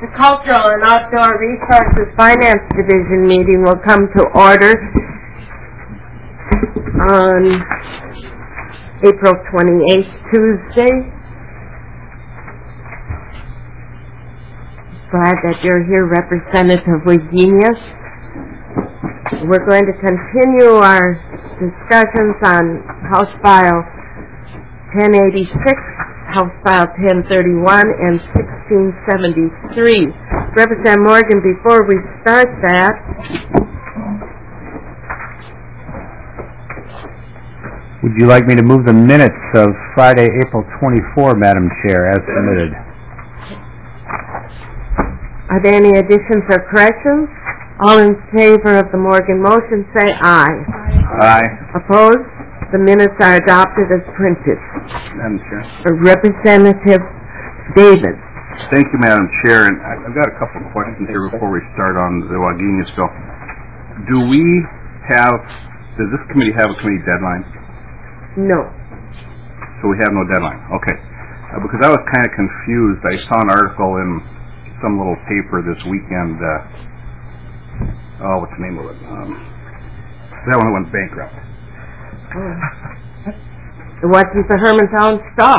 The Cultural and Outdoor Resources Finance Division meeting will come to order on April 28th, Tuesday. Glad that you're here, Representative Wagenius. We're going to continue our discussions on House File 1086, House File 1031, and 1673. Representative Morgan, before we start that, would you like me to move the minutes of Friday, April 24, Madam Chair, as submitted? Are there any additions or corrections? All in favor of the Morgan motion say aye. Aye. Opposed? The minutes are adopted as printed. Madam Chair. Representative Davis. Thank you, Madam Chair. And I've got a couple of questions here before we start on the Wagenius bill. Does this committee have a committee deadline? No. So we have no deadline. Okay. Because I was kind of confused. I saw an article in some little paper this weekend. What's the name of it? That one that went bankrupt. It wasn't the Hermantown Star.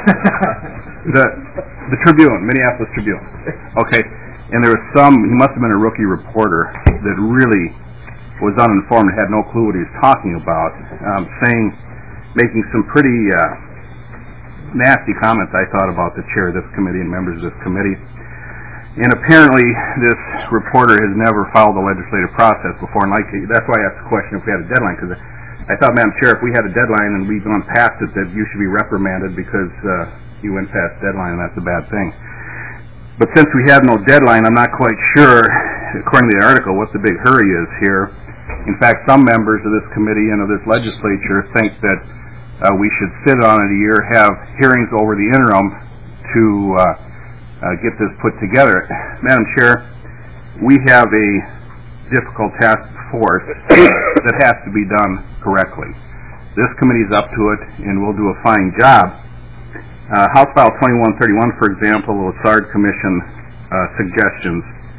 the Tribune, Minneapolis Tribune. Okay. And there was he must have been a rookie reporter that really was uninformed and had no clue what he was talking about, making some pretty nasty comments, I thought, about the chair of this committee and members of this committee. And apparently this reporter has never followed the legislative process before, and that's why I asked the question if we had a deadline, because I thought, Madam Chair, if we had a deadline and we'd gone past it, that you should be reprimanded because you went past deadline, and that's a bad thing. But since we have no deadline, I'm not quite sure, according to the article, what the big hurry is here. In fact, some members of this committee and of this legislature think that we should sit on it a year, have hearings over the interim to get this put together. Madam Chair, we have a difficult task before us that has to be done correctly. This committee is up to it, and we'll do a fine job. House File 2131, for example, the Lessard Commission suggestions.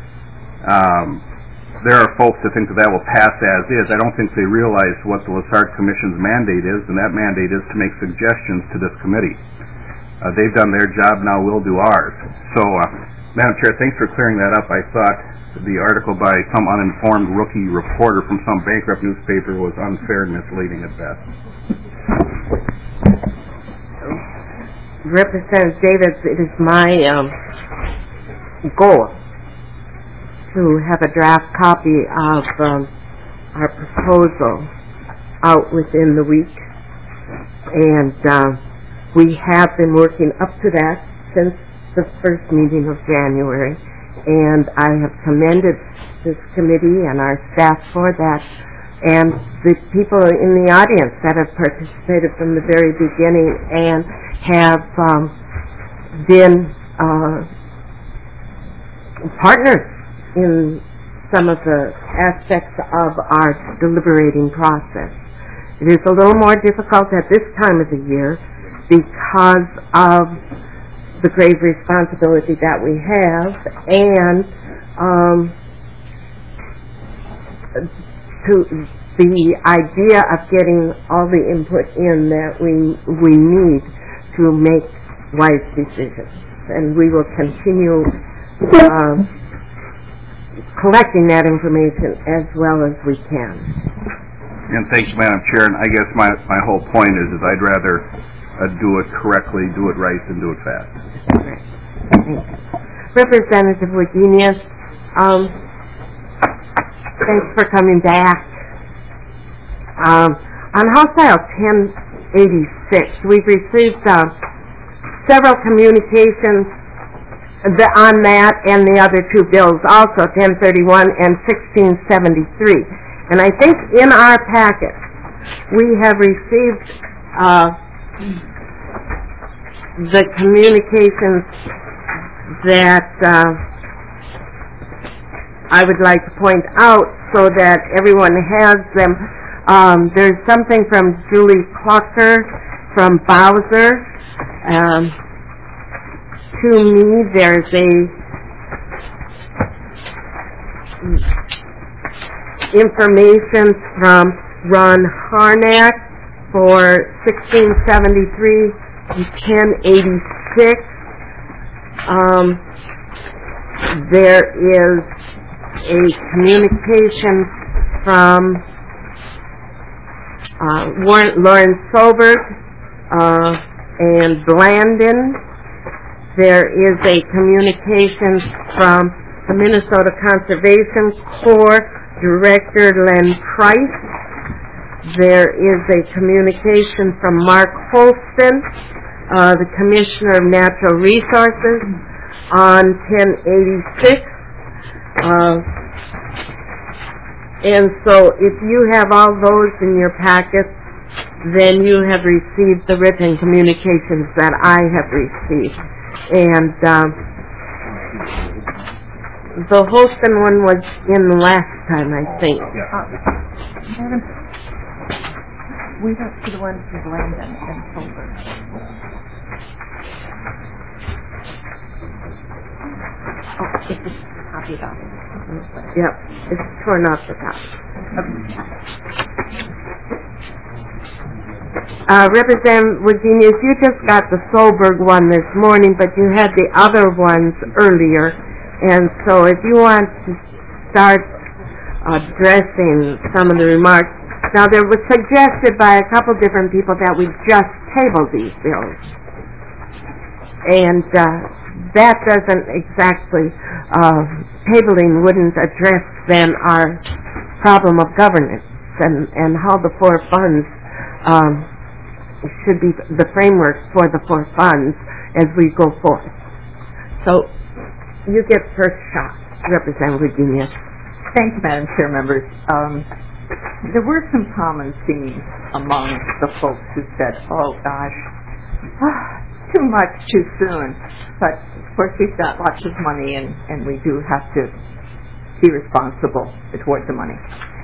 There are folks that think that will pass as is. I don't think they realize what the Lessard Commission's mandate is, and that mandate is to make suggestions to this committee. They've done their job, now we'll do ours. So, Madam Chair, thanks for clearing that up. I thought the article by some uninformed rookie reporter from some bankrupt newspaper was unfair and misleading at best. Representative Davis, it is my goal to have a draft copy of our proposal out within the week, and we have been working up to that since the first meeting of January, and I have commended this committee and our staff for that, and the people in the audience that have participated from the very beginning and have been partners in some of the aspects of our deliberating process. It is a little more difficult at this time of the year because of the grave responsibility that we have, and to the idea of getting all the input in that we need to make wise decisions. And we will continue collecting that information as well as we can. And thank you, Madam Chair. And I guess my whole point is I'd rather do it correctly, do it right, and do it fast. Right. Representative Wagenius, thanks for coming back. On House File 1086, we've received several communications on that and the other two bills, also 1031 and 1673. And I think in our packet we have received the communications that I would like to point out so that everyone has them. There's something from Julie Clucker from Bowser. To me, there's a information from Ron Harnack for 1673 and 1086. There is a communication from Lawrence Soberg and Blandon. There is a communication from the Minnesota Conservation Corps Director Len Price. There is a communication from Mark Holston, the Commissioner of Natural Resources, on 1086. And so if you have all those in your packets, then you have received the written communications that I have received. And the Holston one was in last time, I think. Madam, we went to the ones with Landon and Solberg. Oh, it's just copied off. Yep, it's torn off the top. Representative Virginia, you just got the Solberg one this morning, but you had the other ones earlier. And so if you want to start addressing some of the remarks, now there was suggested by a couple different people that we just table these bills. And that doesn't exactly, tabling wouldn't address then our problem of governance and how the four funds should be the framework for the four funds as we go forth. So you get first shot, Representative Virginia. Thank you, Madam Chair, members. There were some common themes among the folks who said, oh gosh, too much too soon. But of course we've got lots of money and we do have to be responsible toward the money.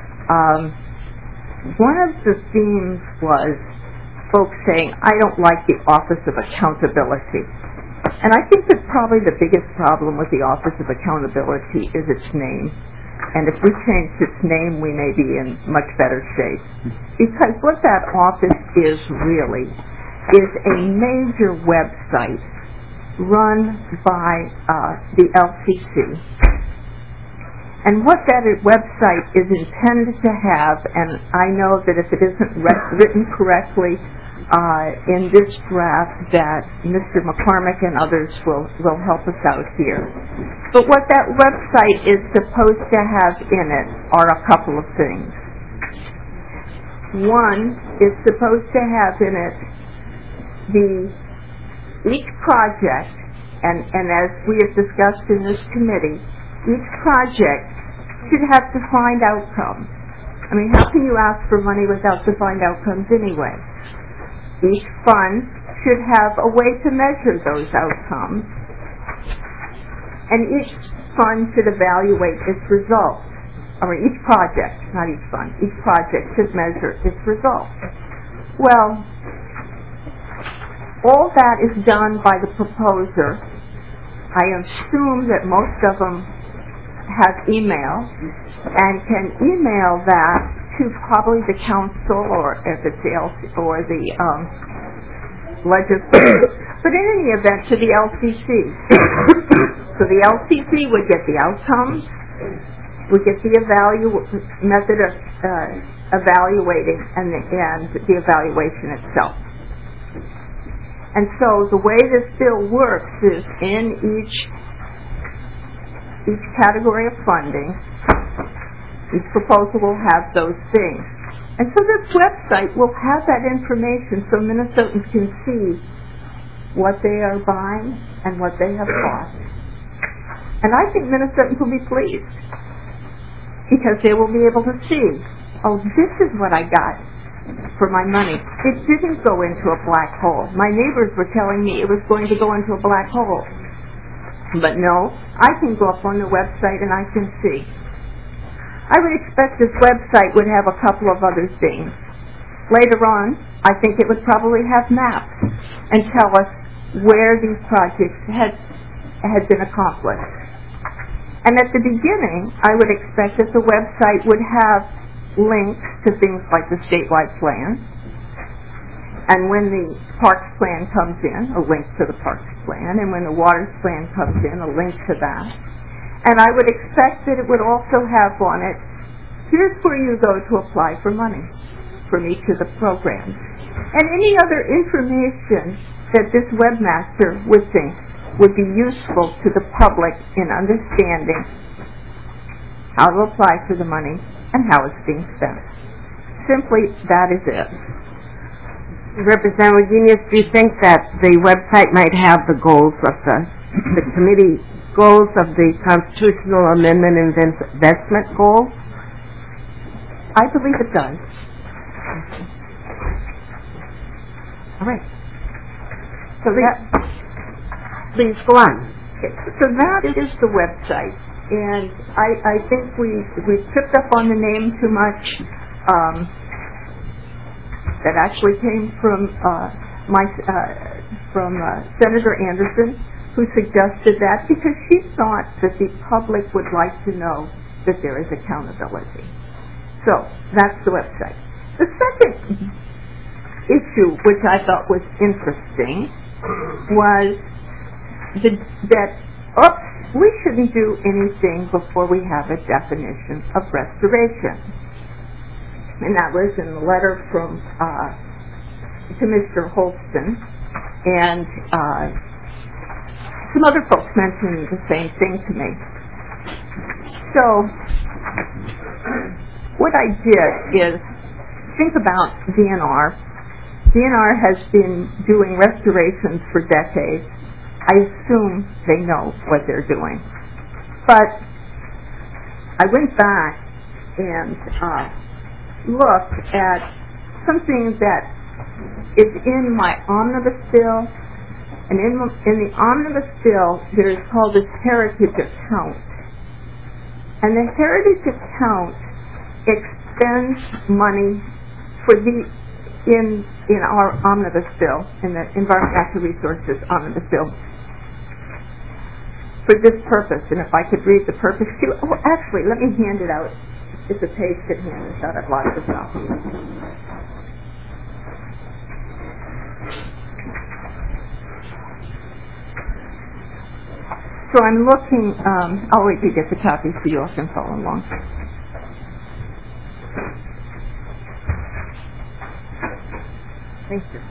One of the themes was folks saying, I don't like the Office of Accountability. And I think that probably the biggest problem with the Office of Accountability is its name. And if we change its name, we may be in much better shape. Because what that office is really is a major website run by the LCC. And what that website is intended to have, and I know that if it isn't written correctly in this draft, that Mr. McCormick and others will help us out here. But what that website is supposed to have in it are a couple of things. One is supposed to have in it each project, and as we have discussed in this committee, each project should have defined outcomes. I mean, how can you ask for money without defined outcomes anyway? Each fund should have a way to measure those outcomes, and each fund should evaluate its results. Or each project, not each fund, each project should measure its results. Well, all that is done by the proposer. I assume that most of them have email and can email that to probably the council or if it's the legislature, but in any event to the LCC. So the LCC would get the outcomes, would get the method of evaluating and the evaluation itself. And so the way this bill works is in each category of funding, each proposal will have those things. And so this website will have that information so Minnesotans can see what they are buying and what they have bought. And I think Minnesotans will be pleased because they will be able to see, oh, this is what I got for my money. It didn't go into a black hole. My neighbors were telling me it was going to go into a black hole. But no, I can go up on the website and I can see. I would expect this website would have a couple of other things. Later on, I think it would probably have maps and tell us where these projects had been accomplished. And at the beginning, I would expect that the website would have links to things like the statewide plan, and when the parks plan comes in, a link to the parks plan, and when the waters plan comes in, a link to that. And I would expect that it would also have on it, here's where you go to apply for money from each of the programs. And any other information that this webmaster would think would be useful to the public in understanding how to apply for the money and how it's being spent. Simply, that is it. Representative Genius, do you think that the website might have the goals of the committee goals of the constitutional amendment and investment goals? I believe it does. All right. So please go on. So that is the website, and I think we've tripped up on the name too much. That actually came from Senator Anderson, who suggested that because she thought that the public would like to know that there is accountability. So that's the website. The second issue, which I thought was interesting, was that we shouldn't do anything before we have a definition of restoration. And that was in the letter from Commissioner Holston, and some other folks mentioned the same thing to me. So what I did is think about DNR. DNR has been doing restorations for decades. I assume they know what they're doing. But I went back and looked at something that is in my omnibus bill, and in the omnibus bill there is called this heritage account, and the heritage account expends money for in our omnibus bill, in the Environment Natural Resources omnibus bill, for this purpose. And if I could read the purpose to you, actually, let me hand it out. It's a page that hands out. I've lost this out. So I'm looking, I'll wait to get the copy so you all can follow along. Thank you.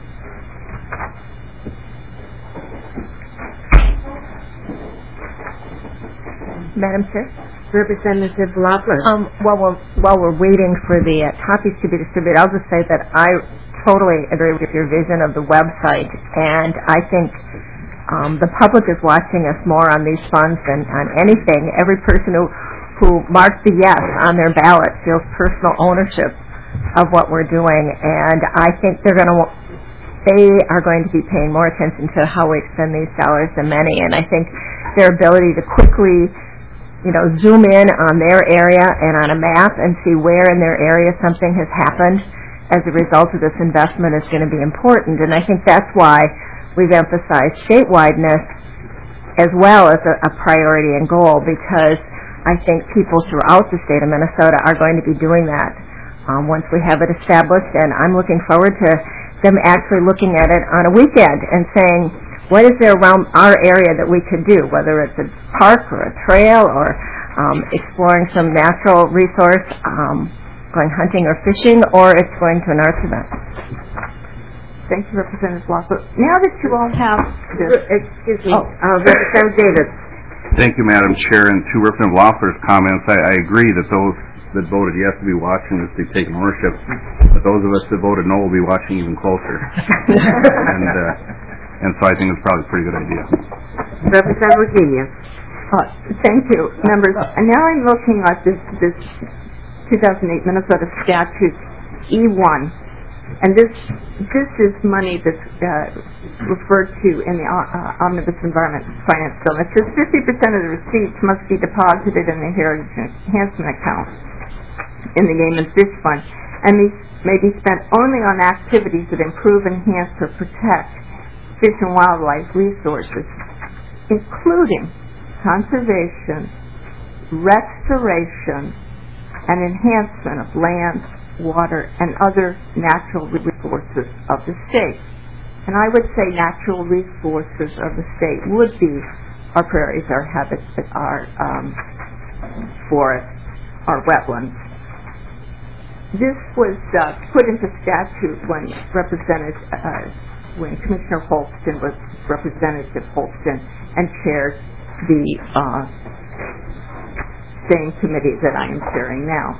Madam Chair? Representative Loeffler. While we're waiting for the copies to be distributed, I'll just say that I totally agree with your vision of the website, and I think the public is watching us more on these funds than on anything. Every person who marks the yes on their ballot feels personal ownership of what we're doing, and I think they are going to be paying more attention to how we expend these dollars than many, and I think their ability to quickly zoom in on their area and on a map and see where in their area something has happened as a result of this investment is going to be important. And I think that's why we've emphasized statewideness as well as a priority and goal, because I think people throughout the state of Minnesota are going to be doing that once we have it established. And I'm looking forward to them actually looking at it on a weekend and saying, what is there around our area that we could do, whether it's a park or a trail or exploring some natural resource, going hunting or fishing, or it's going to an arts event. Thank you, Representative Loeffler. Now that you all have this... Excuse me, Representative Davis. Thank you, Madam Chair. And to Representative Loeffler's comments, I agree that those that voted yes will be watching this, be taking ownership, but those of us that voted no will be watching even closer. And so I think it's probably a pretty good idea. Representative Virginia. Thank you, members. And now I'm looking at this 2008 Minnesota Statute E1, and this is money that's referred to in the Omnibus Environment Finance Bill. It says 50% of the receipts must be deposited in the Heritage Enhancement Account in the Game and Fish Fund, and these may be spent only on activities that improve, enhance, or protect fish and wildlife resources, including conservation, restoration and enhancement of land, water, and other natural resources of the state. And I would say natural resources of the state would be our prairies, our habitats, our forests, our wetlands. This was put into statute when Commissioner Holston was Representative Holston and chaired the same committee that I am chairing now.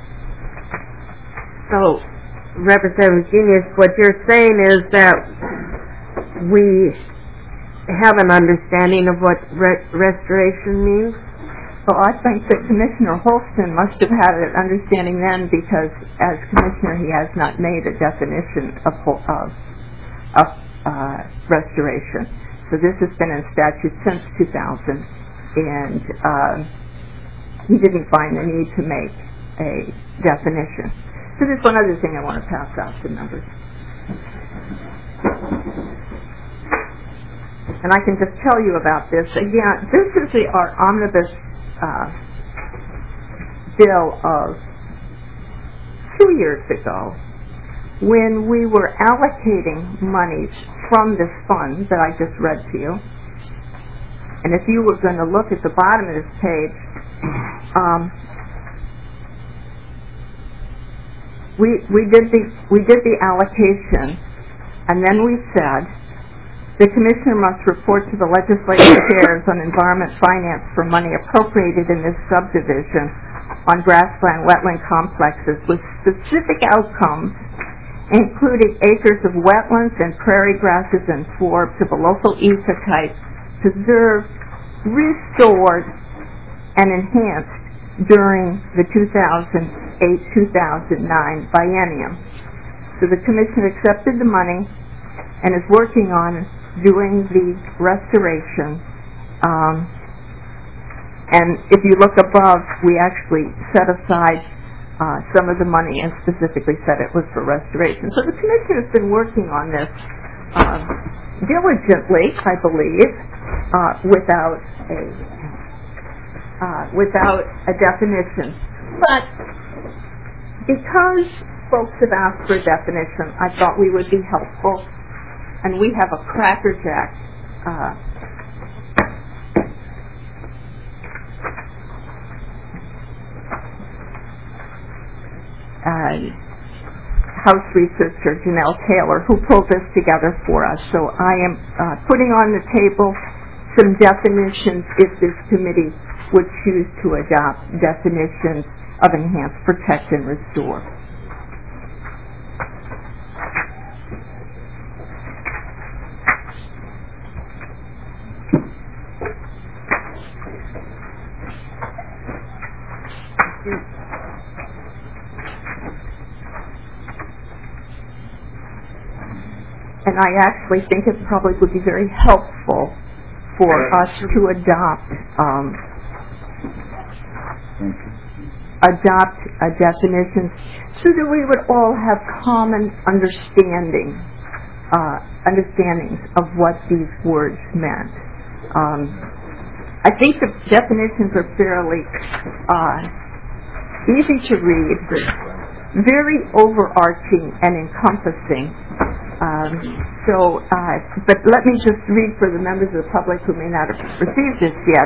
So, Representative Genius, what you're saying is that we have an understanding of what restoration means? Well, I think that Commissioner Holston must have had an understanding then, because as Commissioner he has not made a definition of restoration. So this has been in statute since 2000, and he didn't find the need to make a definition. So there's one other thing I want to pass out to members. And I can just tell you about this. Again, this is our omnibus bill of 2 years ago, when we were allocating monies from this fund that I just read to you. And if you were going to look at the bottom of this page, we did the allocation, and then we said the Commissioner must report to the legislative chairs on environment finance for money appropriated in this subdivision on grassland wetland complexes with specific outcomes, including acres of wetlands and prairie grasses and forbs of a local ecotype preserved, restored, and enhanced during the 2008-2009 biennium. So the Commission accepted the money and is working on doing the restoration. And if you look above, we actually set aside some of the money and specifically said it was for restoration. So the Commission has been working on this diligently, I believe, without a definition. But because folks have asked for a definition, I thought we would be helpful. And we have a Cracker Jack house researcher, Janelle Taylor, who pulled this together for us. So I am putting on the table some definitions if this committee would choose to adopt definitions of enhance, protect, and restore. And I actually think it probably would be very helpful for us to adopt a definition so that we would all have common understandings of what these words meant. I think the definitions are fairly easy to read, very overarching and encompassing. But let me just read for the members of the public who may not have received this yet.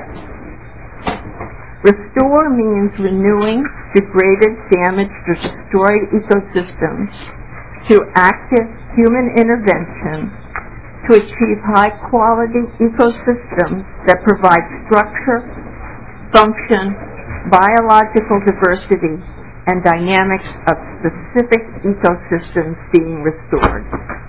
Restore means renewing degraded, damaged, or destroyed ecosystems through active human intervention to achieve high-quality ecosystems that provide structure, function, biological diversity, and dynamics of specific ecosystems being restored.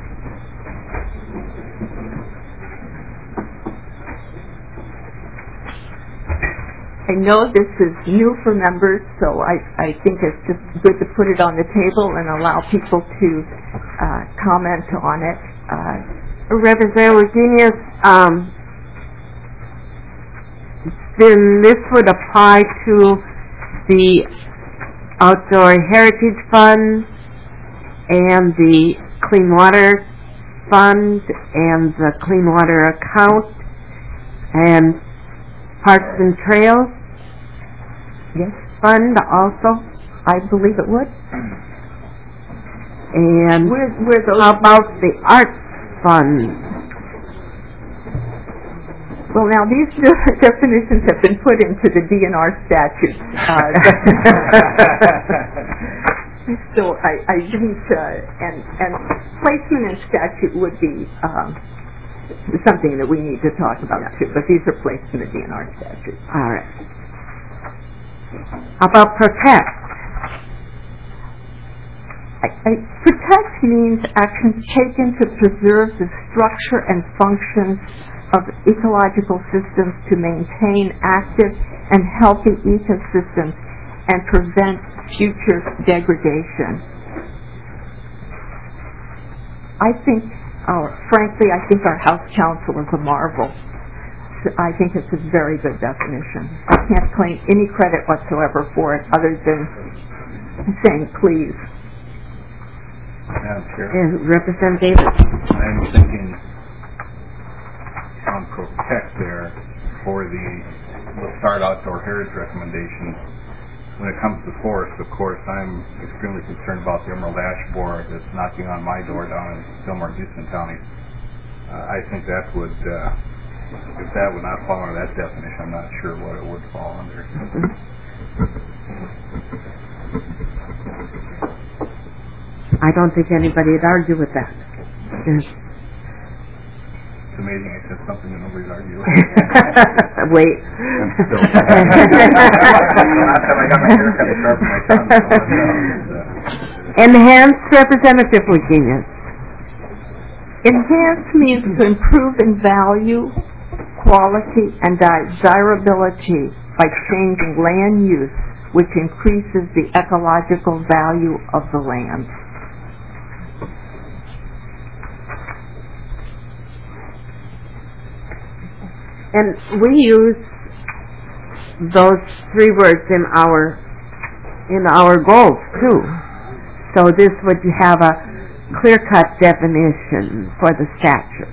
I know this is new for members, so I think it's just good to put it on the table and allow people to comment on it. Representative Genius, then this would apply to the Outdoor Heritage Fund and the Clean Water Fund and the Clean Water Account and Parks and Trails. Yes. Fund also? I believe it would. And Where those? how about the Arts Fund? Well, now these definitions have been put into the DNR statutes. So I didn't, and placement in statute would be something that we need to talk about too, but these are placed in the DNR statute. All right. How about protect? Protect means actions taken to preserve the structure and functions of ecological systems to maintain active and healthy ecosystems and prevent future degradation. Frankly, I think our House Counsel is a marvel. I think it's a very good definition. I can't claim any credit whatsoever for it other than saying please. Madam Chair, Representative Davis? I'm thinking on protect there for the start outdoor heritage recommendations. When it comes to forest, of course, I'm extremely concerned about the emerald ash borer that's knocking on my door down in Fillmore, Houston County. I think that would, if that would not fall under that definition, I'm not sure what it would fall under. I don't think anybody would argue with that. It's amazing I said something that nobody's arguing. Wait. Enhanced, Representative Virginia. Enhance means to improve in value, quality, and desirability by changing land use, which increases the ecological value of the land. And we use those three words in our goals too. So this would have a clear-cut definition for the statute.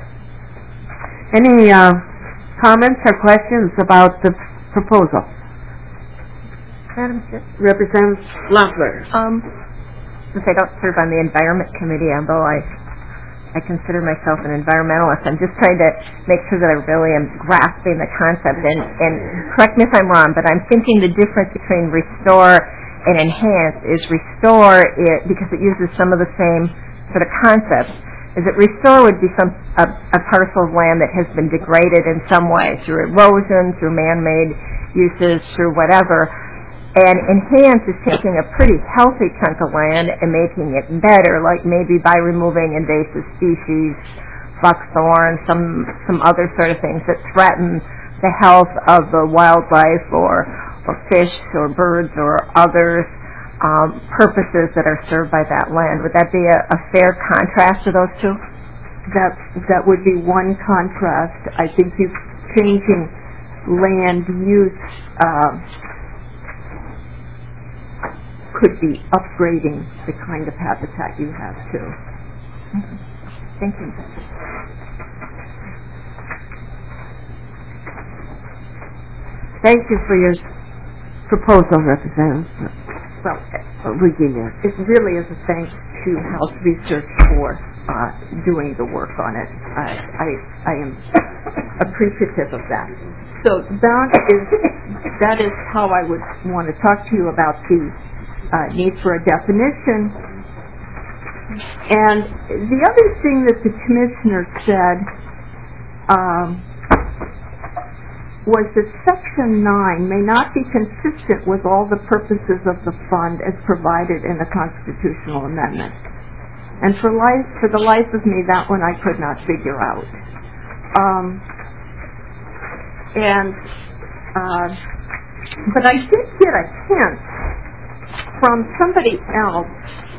Any comments or questions about the proposal? Madam Chair. Representative Loeffler. Since I don't serve on the Environment Committee, although I consider myself an environmentalist, I'm just trying to make sure that I really am grasping the concept. And correct me if I'm wrong, but I'm thinking the difference between restore and enhance is restore it because it uses some of the same sort of concepts. Is that restore would be a parcel of land that has been degraded in some way through erosion, through man-made uses, through whatever. And enhance is taking a pretty healthy chunk of land and making it better, like maybe by removing invasive species, buckthorn, some other sort of things that threaten the health of the wildlife or fish or birds or other purposes that are served by that land. Would that be a fair contrast to those two? That would be one contrast. I think you changing land use could be upgrading the kind of habitat you have too. Thank you. Thank you for your proposal, Representative Virginia. It really is a thanks to House Research for doing the work on it. I am appreciative of that. So that is how I would want to talk to you about the need for a definition. And the other thing that the Commissioner said was that Section 9 may not be consistent with all the purposes of the fund as provided in the constitutional amendment. And for the life of me, that one I could not figure out. But I did get a hint from somebody else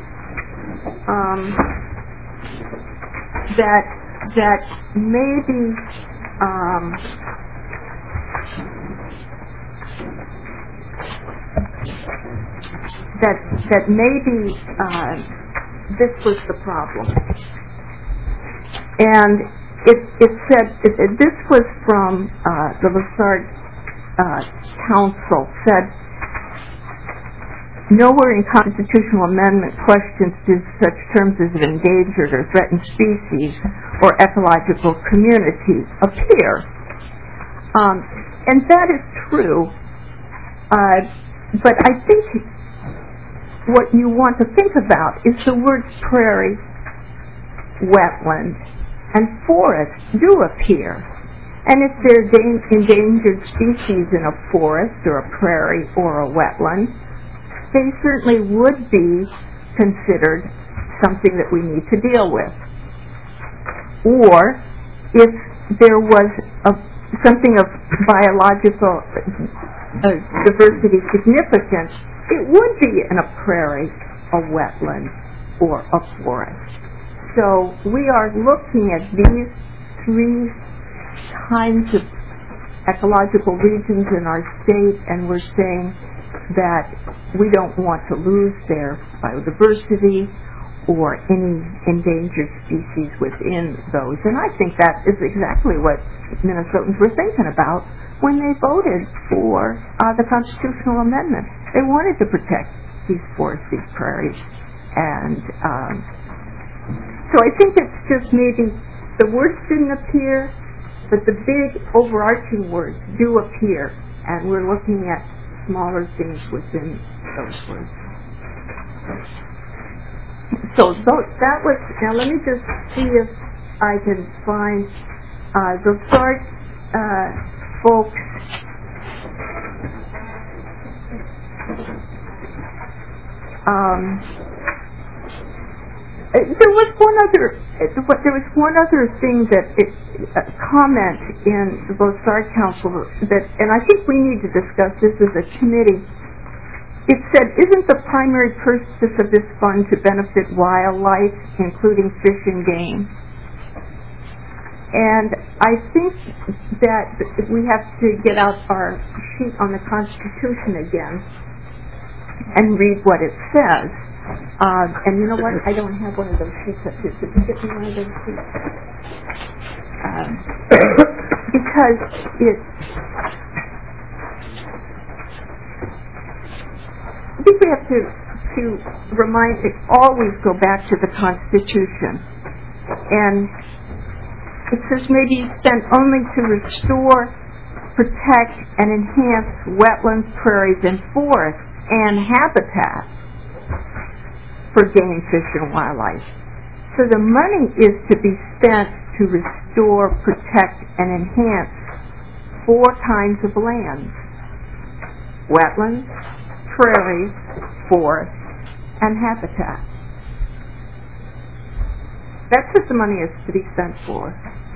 that maybe that maybe this was the problem. And it said this was from the Lessard council said, nowhere in constitutional amendment questions do such terms as endangered or threatened species or ecological community appear. And that is true, but I think what you want to think about is the words prairie, wetland, and forest do appear. And if there are endangered species in a forest or a prairie or a wetland, they certainly would be considered something that we need to deal with. Or if there was something of biological diversity significance, it would be in a prairie, a wetland, or a forest. So we are looking at these three kinds of ecological regions in our state, and we're saying that we don't want to lose their biodiversity or any endangered species within those. And I think that is exactly what Minnesotans were thinking about when they voted for the constitutional amendment. They wanted to protect these forests, these prairies. And so I think it's just maybe the words didn't appear, but the big overarching words do appear, and we're looking at smaller things within those words. So that was, now let me just see if I can find the start folks. There was one other thing that comment in the Bosard Council that, and I think we need to discuss this as a committee. It said, isn't the primary purpose of this fund to benefit wildlife, including fish and game? And I think that we have to get out our sheet on the Constitution again and read what it says. And you know what? I don't have one of those sheets up here. Could you get me one of those sheets? Because I think we have to remind it, always go back to the Constitution. And it says may be spent only to restore, protect, and enhance wetlands, prairies, and forests, and habitat for game, fish, and wildlife. So the money is to be spent to restore, protect, and enhance 4 kinds of lands: wetlands, prairies, forests, and habitat. That's what the money is to be spent for.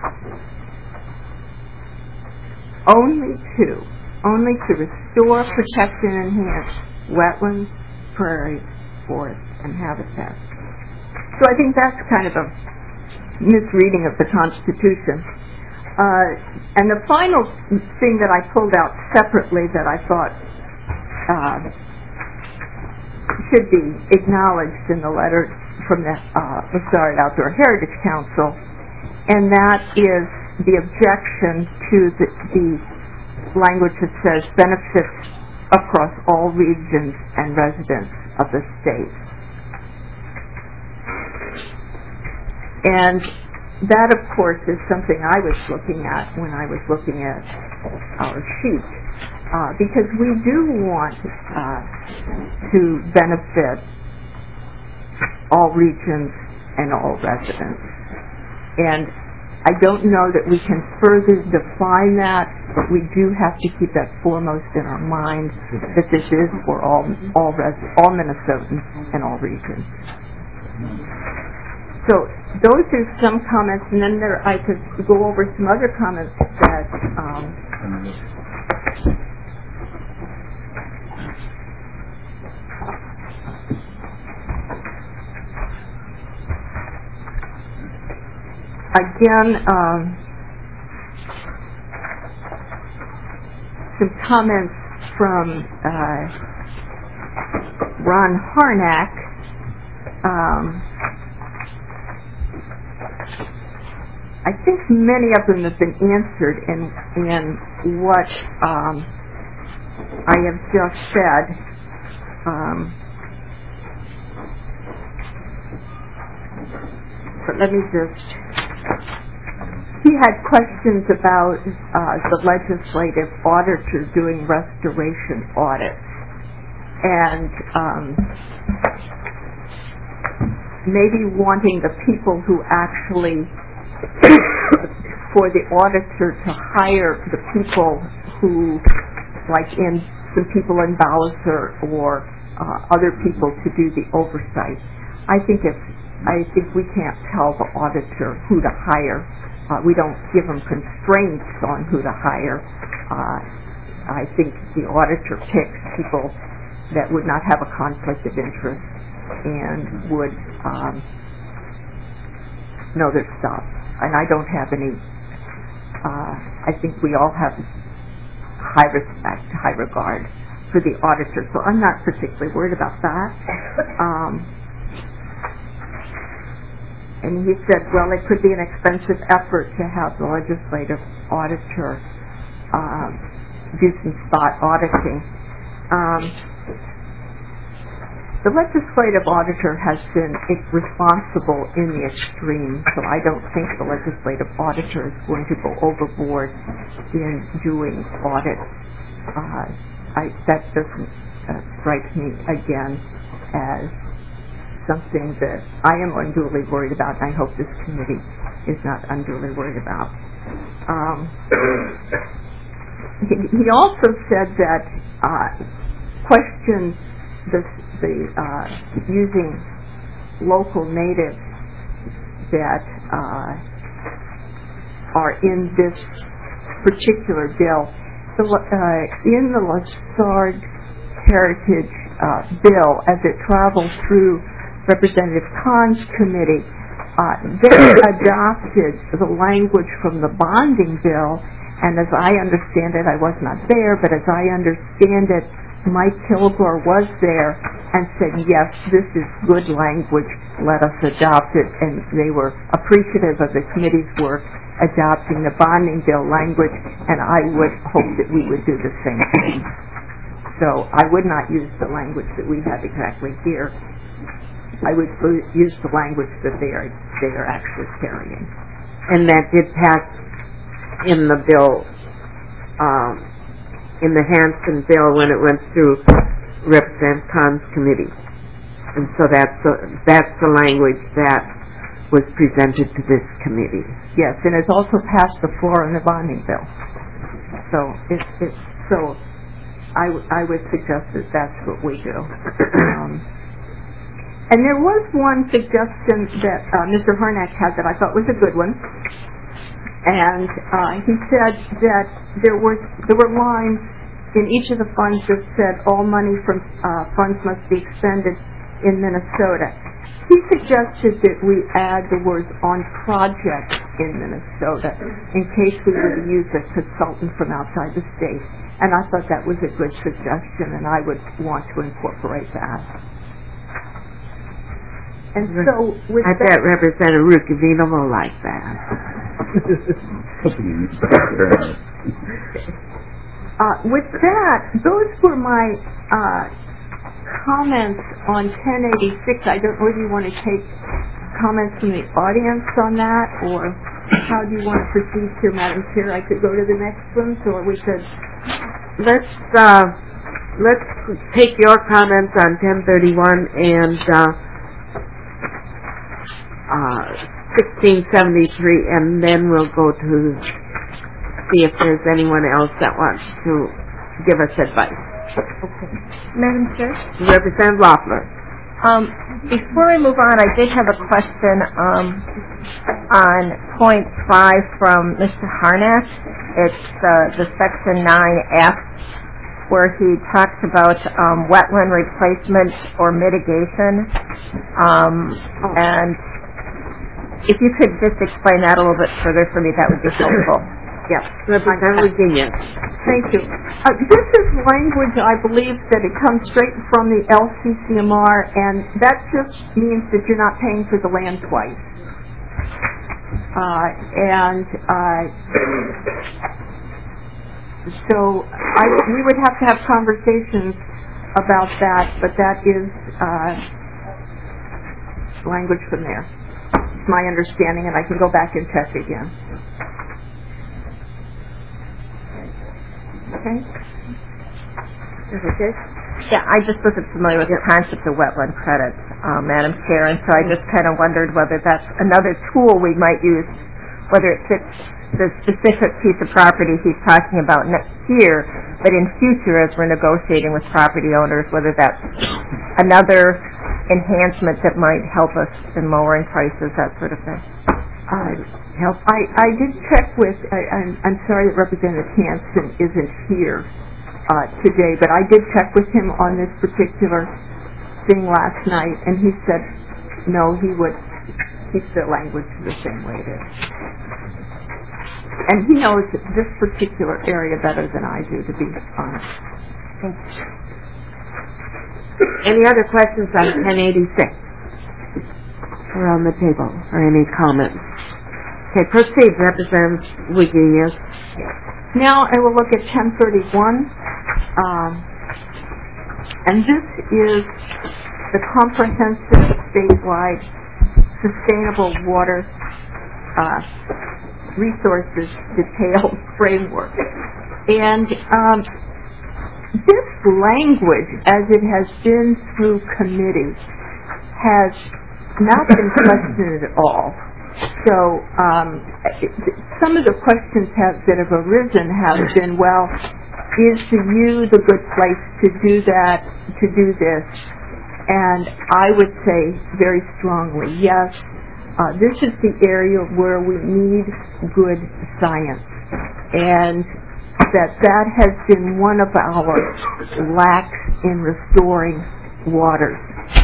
Only to restore, protect, and enhance wetlands, prairies, forests, and habitat. So I think that's kind of a misreading of the Constitution. And the final thing that I pulled out separately that I thought should be acknowledged in the letter from the Bosard Outdoor Heritage Council, and that is the objection to the language that says benefits across all regions and residents of the state. And that, of course, is something I was looking at when I was looking at our sheet, because we do want to benefit all regions and all residents. And I don't know that we can further define that, but we do have to keep that foremost in our mind, that this is for all Minnesotans and all regions. So those are some comments, and then I could go over some other comments that again, some comments from Ron Harnack. I think many of them have been answered in what I have just said, but let me just, he had questions about the legislative auditor doing restoration audits, and maybe wanting the people who actually, for the auditor to hire the people who, like some people in Bowser or other people to do the oversight. I think we can't tell the auditor who to hire. We don't give them constraints on who to hire. I think the auditor picks people that would not have a conflict of interest and would know their stuff. And I don't have any, I think we all have high respect, high regard for the auditor, so I'm not particularly worried about that. And he said, well, it could be an expensive effort to have the legislative auditor do some spot auditing. The legislative auditor has been responsible in the extreme, so I don't think the legislative auditor is going to go overboard in doing audits. That doesn't strike me, again, as something that I am unduly worried about, and I hope this committee is not unduly worried about. He also said that questioned the using local natives that are in this particular bill. In the Lessard Heritage bill, as it traveled through Representative Kahn's committee, they adopted the language from the bonding bill, and as I understand it, I was not there, but as I understand it, Mike Kilgore was there and said, yes, this is good language, let us adopt it, and they were appreciative of the committee's work adopting the bonding bill language, and I would hope that we would do the same thing. So I would not use the language that we have exactly here. I would use the language that they are actually carrying. And that did pass in the bill, in the Hanson bill when it went through Representative Kahn's committee. And so that's the language that was presented to this committee. Yes, and it's also passed the floor in the bonding bill. So so I would suggest that that's what we do. And there was one suggestion that Mr. Harnack had that I thought was a good one. And he said that there were lines in each of the funds that said all money from funds must be expended in Minnesota. He suggested that we add the words on project in Minnesota in case we were to use a consultant from outside the state. And I thought that was a good suggestion, and I would want to incorporate that. And so with I bet Representative Rukavina will like that. With that, those were my comments on 1086. I don't know if you want to take comments from the audience on that, or how do you want to proceed here, Madam Chair? I could go to the next one, or we could... Let's take your comments on 1031 and 1673, and then we'll go to see if there's anyone else that wants to give us advice. Okay. Madam Chair? Representative Loeffler. Before we move on, I did have a question on point 5 from Mr. Harnack. It's the section 9F, where he talks about wetland replacement or mitigation. And if you could just explain that a little bit further for me, that would be helpful. Yes, Representative Virginia. Thank you. This is language, I believe, that it comes straight from the LCCMR, and that just means that you're not paying for the land twice. So we would have to have conversations about that, but that is language from there. It's my understanding, and I can go back and check again. Okay? Is it good? Yeah, I just wasn't familiar with the concept of wetland credits, Madam Chair, and so I just kind of wondered whether that's another tool we might use, whether it fits the specific piece of property he's talking about here, but in future as we're negotiating with property owners, whether that's another enhancement that might help us in lowering prices, that sort of thing. I did check with, I'm sorry that Representative Hansen isn't here today, but I did check with him on this particular thing last night, and he said no, he would keep the language the same way it is. And he knows this particular area better than I do, to be honest. Thank you. Any other questions on 1086? Or on the table, or any comments? Okay, proceed, Representative Wiggy. Now I will look at 1031, and this is the comprehensive statewide sustainable water resources detailed framework. And this language, as it has been through committee, has not been questioned at all. So some of the questions that have arisen have been, well, is the U the good place to do that, to do this? And I would say very strongly, yes. This is the area where we need good science, and that has been one of our lacks in restoring waters.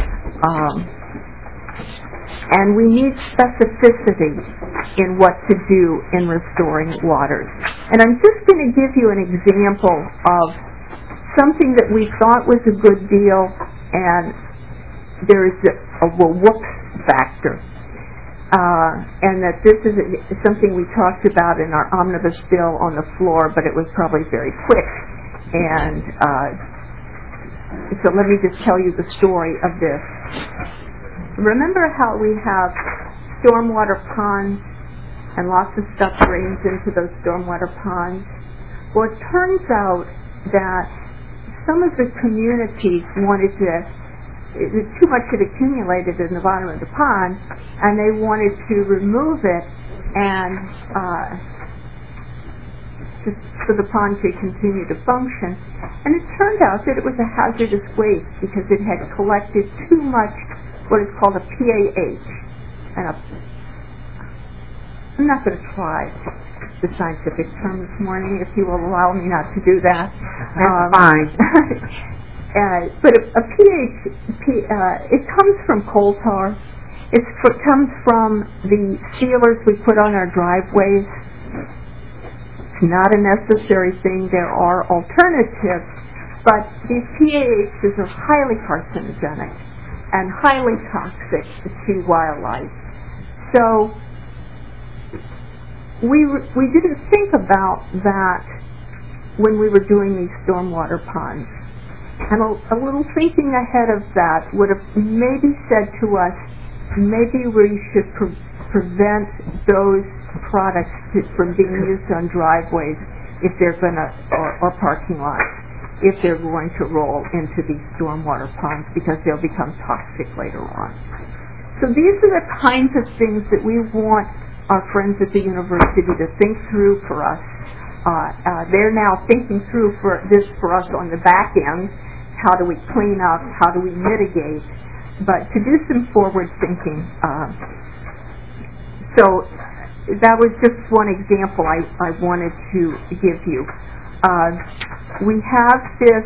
And we need specificity in what to do in restoring waters. And I'm just going to give you an example of something that we thought was a good deal, and there is a whoops factor. And that this is something we talked about in our omnibus bill on the floor, but it was probably very quick. And so let me just tell you the story of this. Remember how we have stormwater ponds and lots of stuff drains into those stormwater ponds? Well, it turns out that some of the communities wanted to, too much had accumulated in the bottom of the pond, and they wanted to remove it and so the pond could continue to function. And it turned out that it was a hazardous waste because it had collected too much what is called a PAH. And I'm not going to try the scientific term this morning, if you will allow me not to do that. That's fine. But a PAH, it comes from coal tar. It comes from the sealers we put on our driveways. It's not a necessary thing. There are alternatives. But these PAHs are highly carcinogenic and highly toxic to wildlife. So we didn't think about that when we were doing these stormwater ponds. And a little thinking ahead of that would have maybe said to us, maybe we should prevent those products from being used on driveways if they're going to, or parking lots, if they're going to roll into these stormwater ponds, because they'll become toxic later on. So these are the kinds of things that we want our friends at the university to think through for us. They're now thinking through this for us on the back end. How do we clean up? How do we mitigate? But to do some forward thinking. So that was just one example I wanted to give you. We have this,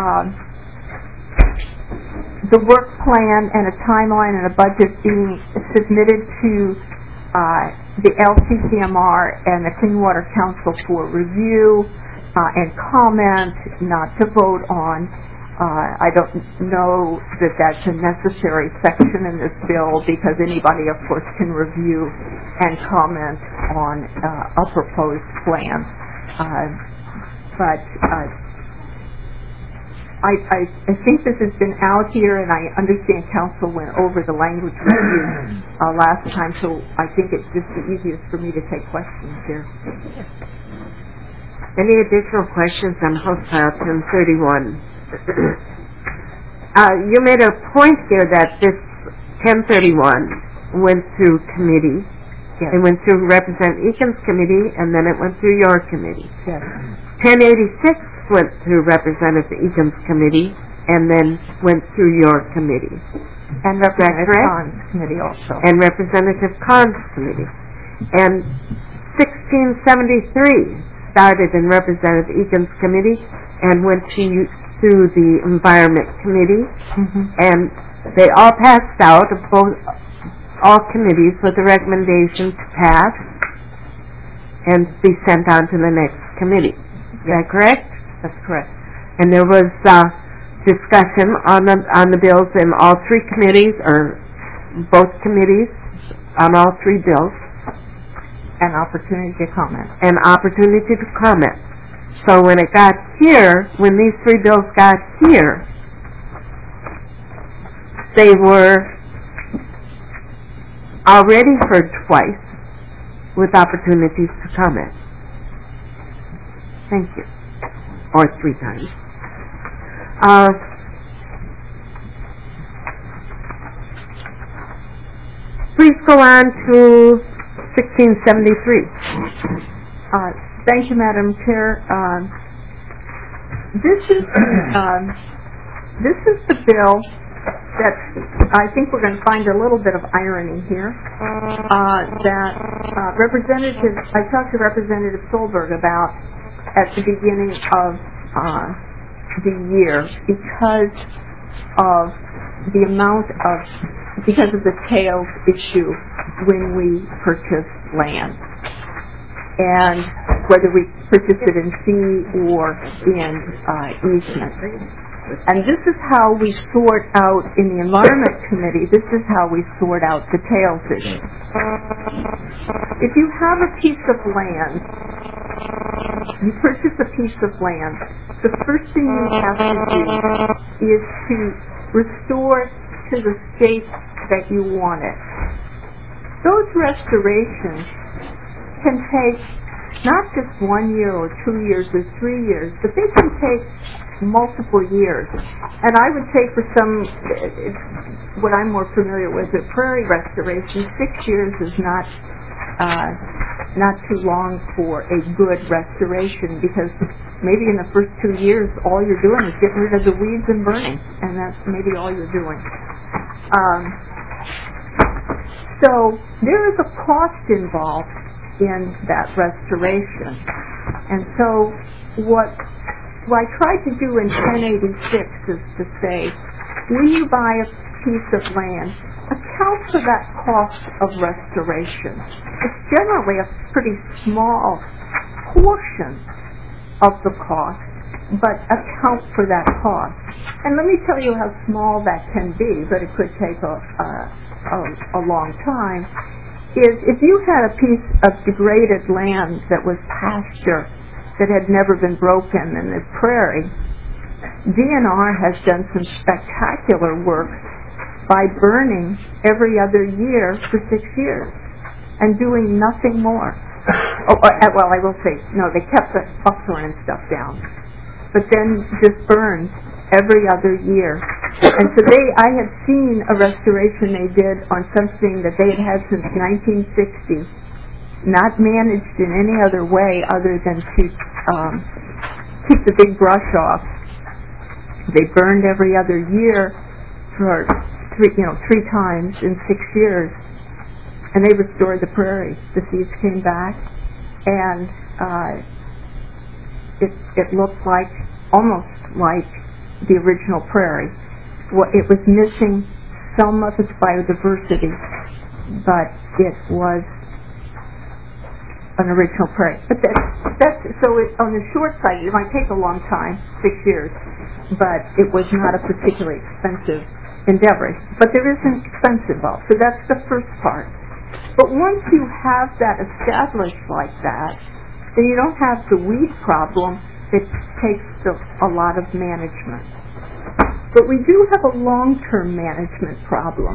the work plan and a timeline and a budget being submitted to the LCCMR and the Clean Water Council for review and comment, not to vote on. I don't know that that's a necessary section in this bill, because anybody, of course, can review and comment on a proposed plan. but I think this has been out here, and I understand council went over the language review last time, so I think it's just the easiest for me to take questions here. Any additional questions on House File 1031? You made a point here that this 1031 went through committee. Yes. It went through Representative Eakins' committee, and then it went through your committee. Yes. 1086 went through Representative Eakins' committee, and then went through your committee. And Representative Kahn's committee also. And Representative Kahn's committee. And 1673 started in Representative Eakins' committee and went through the Environment Committee, and they all passed out of all committees with a recommendation to pass and be sent on to the next committee. Is that correct? That's correct. And there was discussion on the bills in all three committees, or both committees, on all three bills. An opportunity to comment. An opportunity to comment. So when it got here, when these three bills got here, they were already heard twice with opportunities to comment. Thank you. Or 3 times. Please go on to 1673. Thank you, Madam Chair. This is the bill that I think we're going to find a little bit of irony here. I talked to Representative Solberg about at the beginning of the year because of the tails issue when we purchased land, and whether we purchased it in fee or in easement. And this is how we sort out, in the Environment Committee, this is how we sort out the tails issue. If you have a piece of land, you purchase a piece of land, the first thing you have to do is to restore it to the state that you want it. Those restorations can take not just 1 year or 2 years or 3 years, but they can take multiple years. And I would say for some, what I'm more familiar with, the prairie restoration, 6 years is not too long for a good restoration, because maybe in the first 2 years all you're doing is getting rid of the weeds and burning, and that's maybe all you're doing. So there is a cost involved in that restoration. And so what I tried to do in 1086 is to say, when you buy a piece of land, account for that cost of restoration. It's generally a pretty small portion of the cost, but account for that cost. And let me tell you how small that can be, but it could take a long time, is if you had a piece of degraded land that was pasture that had never been broken in the prairie, DNR has done some spectacular work by burning every other year for 6 years and doing nothing more. Well, I will say, no, they kept the buckthorn and stuff down, but then just burned every other year. And so I had seen a restoration they did on something that they had had since 1960, not managed in any other way other than to keep the big brush off. They burned every other year for 3 times in 6 years, and they restored the prairie. The seeds came back, and it looked like, almost like the original prairie. It was missing some of its biodiversity, but it was an original prairie. But on the short side, it might take a long time, 6 years, but it was not a particularly expensive endeavor. But there is an expense involved, so that's the first part. But once you have that established like that, then you don't have the weed problem it takes a lot of management. But we do have a long-term management problem.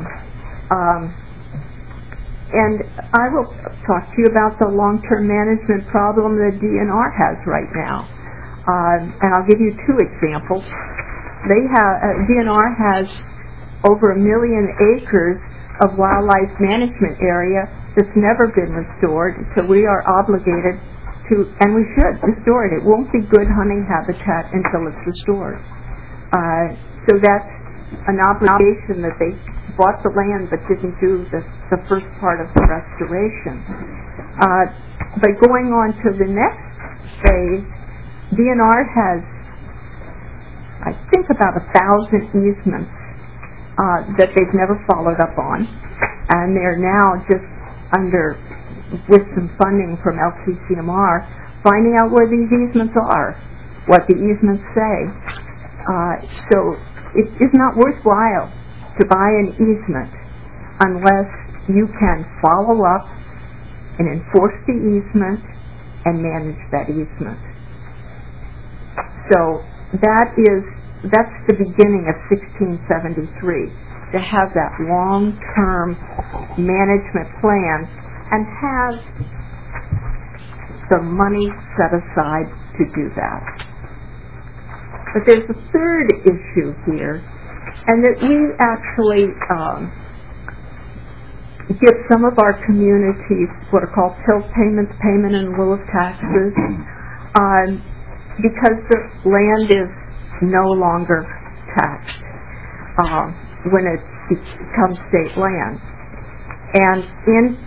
And I will talk to you about the long-term management problem that DNR has right now. And I'll give you two examples. DNR has over 1 million acres of wildlife management area that's never been restored, so we are obligated to, and we should, restore it. It won't be good hunting habitat until it's restored. So that's an obligation that they bought the land but didn't do the first part of the restoration. But going on to the next phase, DNR has, I think, about 1,000 easements that they've never followed up on, and they're now just with some funding from LCCMR, finding out where these easements are, what the easements say. So it is not worthwhile to buy an easement unless you can follow up and enforce the easement and manage that easement. So that's the beginning of 1673, to have that long-term management plan and have the money set aside to do that. But there's a third issue here, and that we actually give some of our communities what are called PILT payments, payment in lieu of taxes, because the land is no longer taxed when it becomes state land. And in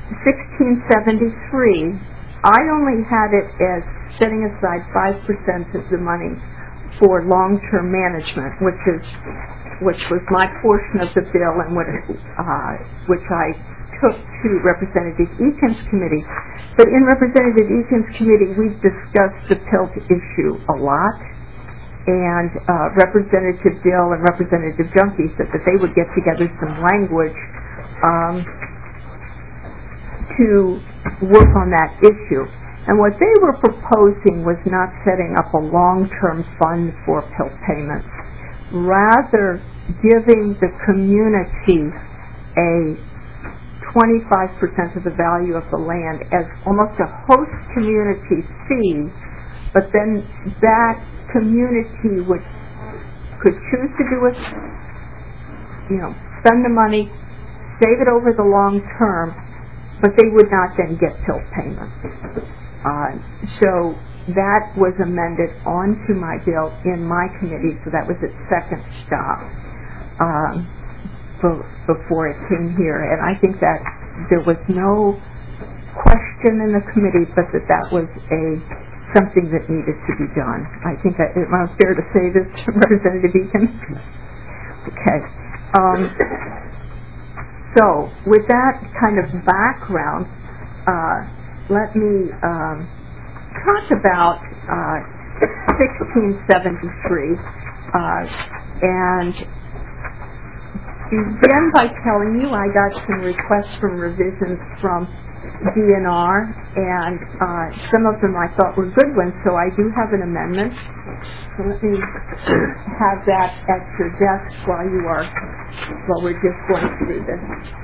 1673, I only had it as setting aside 5% of the money for long-term management, which was my portion of the bill, and which I took to Representative Eakins' committee. But in Representative Eakins' committee, we discussed the PILT issue a lot, and Representative Dill and Representative Junkie said that they would get together some language to work on that issue. And what they were proposing was not setting up a long-term fund for PILT payments, rather giving the community a 25% of the value of the land as almost a host community fee, but then that community could choose to do it, spend the money, save it over the long term, but they would not then get PILT payments. So that was amended onto my bill in my committee, so that was its second stop before it came here. And I think that there was no question in the committee, but that was something that needed to be done. I think I'm fair to say this to Representative Eakins. Okay. So with that kind of background, let me talk about 1673 and begin by telling you I got some requests from revisions from DNR, and some of them I thought were good ones, so I do have an amendment. So let me have that at your desk while we're just going through this.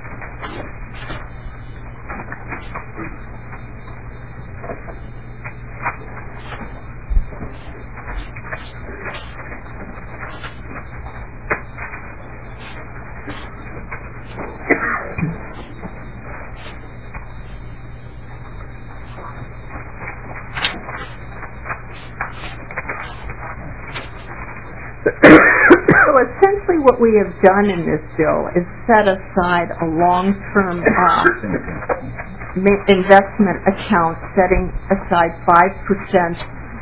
So essentially what we have done in this bill is set aside a long-term investment account, setting aside 5%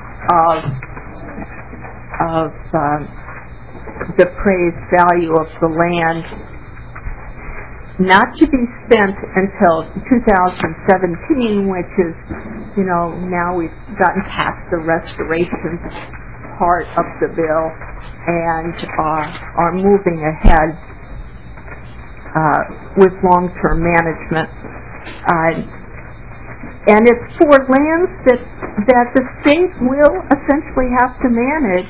of the appraised value of the land, not to be spent until 2017, which is, now we've gotten past the restoration part of the bill and are moving ahead with long-term management. And it's for lands that the state will essentially have to manage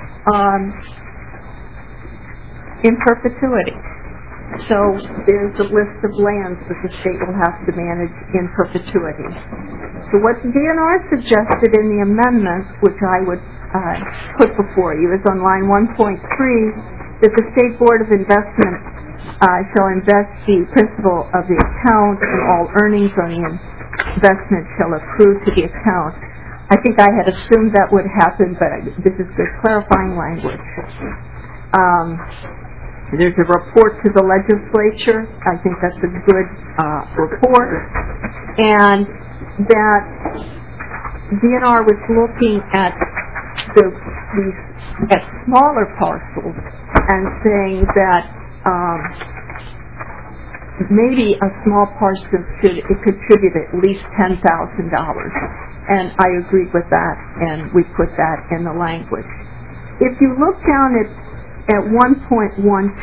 in perpetuity. So there's a list of lands that the state will have to manage in perpetuity. So what the DNR suggested in the amendment, which I would put before you, is on line 1.3, that the State Board of Investment shall invest the principal of the account and all earnings on the investment shall accrue to the account. I think I had assumed that would happen, but this is good clarifying language. There's a report to the legislature. I think that's a good report. And that DNR was looking at at smaller parcels and saying that maybe a small parcel should contribute at least $10,000. And I agreed with that, and we put that in the language. If you look down at 1.12,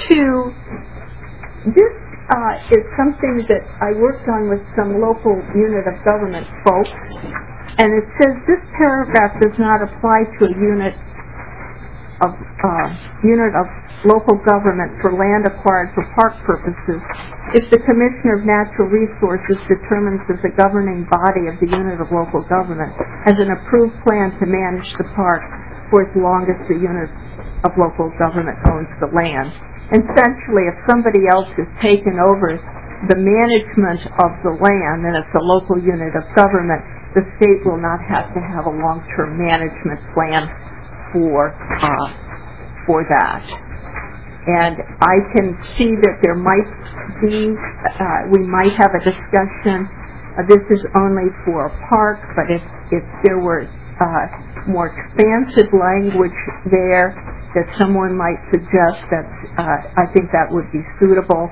this is something that I worked on with some local unit of government folks, and it says this paragraph does not apply to a unit of local government for land acquired for park purposes if the Commissioner of Natural Resources determines that the governing body of the unit of local government has an approved plan to manage the park for as long as the unit of local government owns the land. Essentially, if somebody else has taken over the management of the land and it's a local unit of government, the state will not have to have a long-term management plan for that. And I can see that there might be, we might have a discussion. This is only for a park, but if there were more expansive language there that someone might suggest, that I think that would be suitable.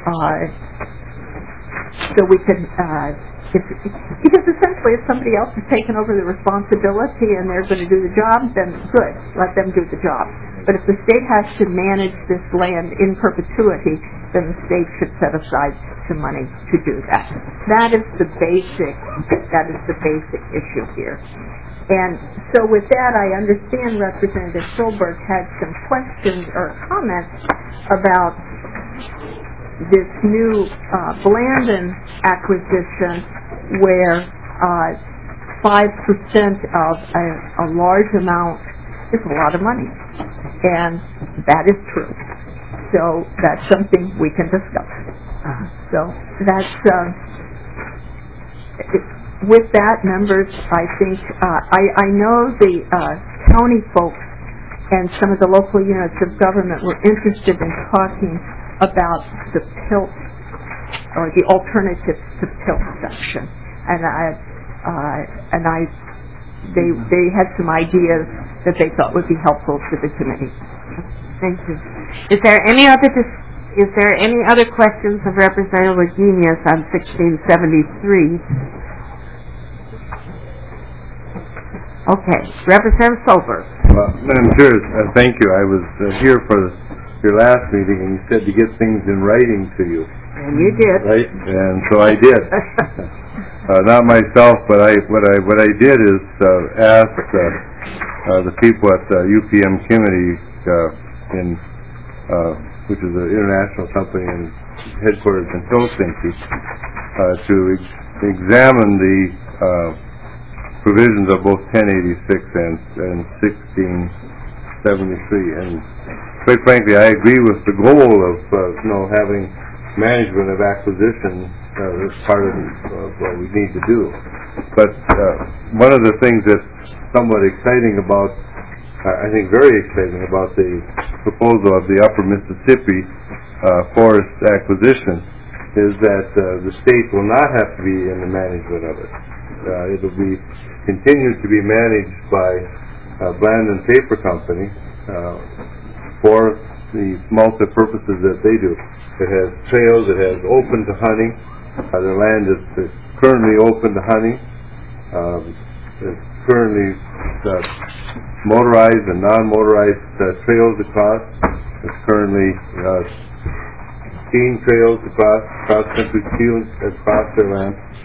So we can, because essentially if somebody else has taken over the responsibility and they're going to do the job, then good, let them do the job. But if the state has to manage this land in perpetuity, then the state should set aside some money to do that. That is the basic issue here. And so with that, I understand Representative Solberg had some questions or comments about this new Blandin acquisition where 5% of a large amount is a lot of money. And that is true. So that's something we can discuss. So that's... with that, members, I think, I know the county folks and some of the local units of government were interested in talking about the PILT, or the alternatives to PILT section. And they had some ideas that they thought would be helpful to the committee. Thank you. Is there any other questions of Representative Wagenius on 1673? Okay, Representative Solberg. Madam Chair, thank you. I was here for your last meeting, and you said to get things in writing to you. And you did. Right, and so I did. Not myself, but what I did is ask the people at the UPM committee which is an international company and headquartered in Helsinki, to examine the provisions of both 1086 and 1673, and quite frankly, I agree with the goal of having management of acquisition as part of what we need to do. But one of the things that's somewhat exciting about, I think very exciting about the proposal of the Upper Mississippi Forest acquisition is that the state will not have to be in the management of it. It will be continued to be managed by Blandin Paper Company for the multi-purposes that they do. It has trails, it has open to hunting. Their land is currently open to hunting. It's currently motorized and non-motorized trails across. It's currently skiing trails across, cross-country skiing across their land.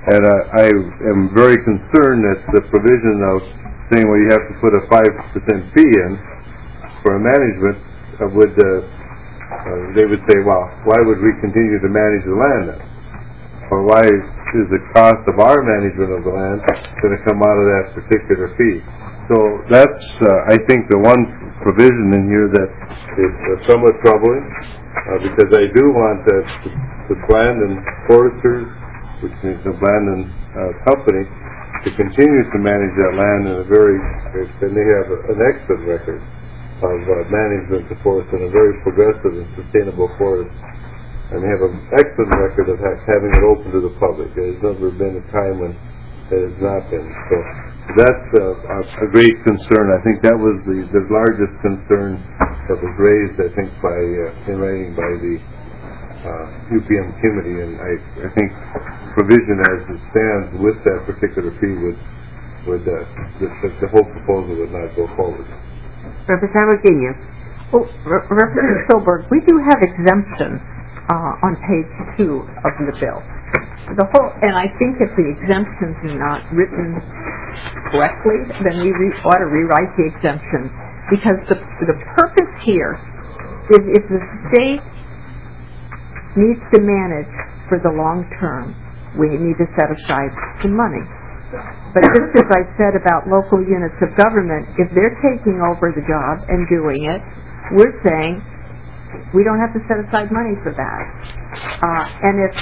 And I am very concerned that the provision of saying, well, you have to put a 5% fee in for management would, they would say, well, why would we continue to manage the land then? Or why is the cost of our management of the land going to come out of that particular fee? So that's, I think, the one provision in here that is somewhat troubling, because I do want the land and foresters, which means the land and company, to continue to manage that land in a very, and they have an excellent record of management of forest in a very progressive and sustainable forest. And they have an excellent record of having it open to the public. There's never been a time when it has not been. So that's a great concern. I think that was the largest concern that was raised, I think, by in writing by the UPM committee. And I think provision as it stands with that particular fee would the whole proposal would not go forward. Representative Virginia. Well, Representative Silberg, we do have exemptions on page 2 of the bill. And I think if the exemptions are not written correctly, then we ought to rewrite the exemptions, because the purpose here is if the state needs to manage for the long term, we need to set aside some money. But just as I said about local units of government, if they're taking over the job and doing it, we're saying we don't have to set aside money for that. And if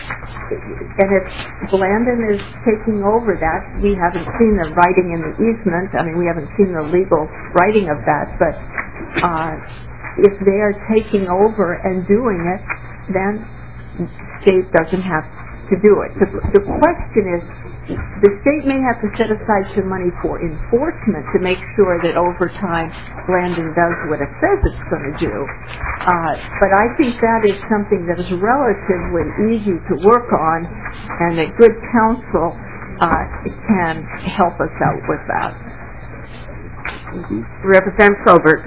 Blandon is taking over that, we haven't seen the writing in the easement. I mean, we haven't seen the legal writing of that. But if they are taking over and doing it, then the state doesn't have to do it. The question is, the state may have to set aside some money for enforcement to make sure that over time Blandon does what it says it's going to do. But I think that is something that is relatively easy to work on, and that good counsel can help us out with that. Representative Silberg.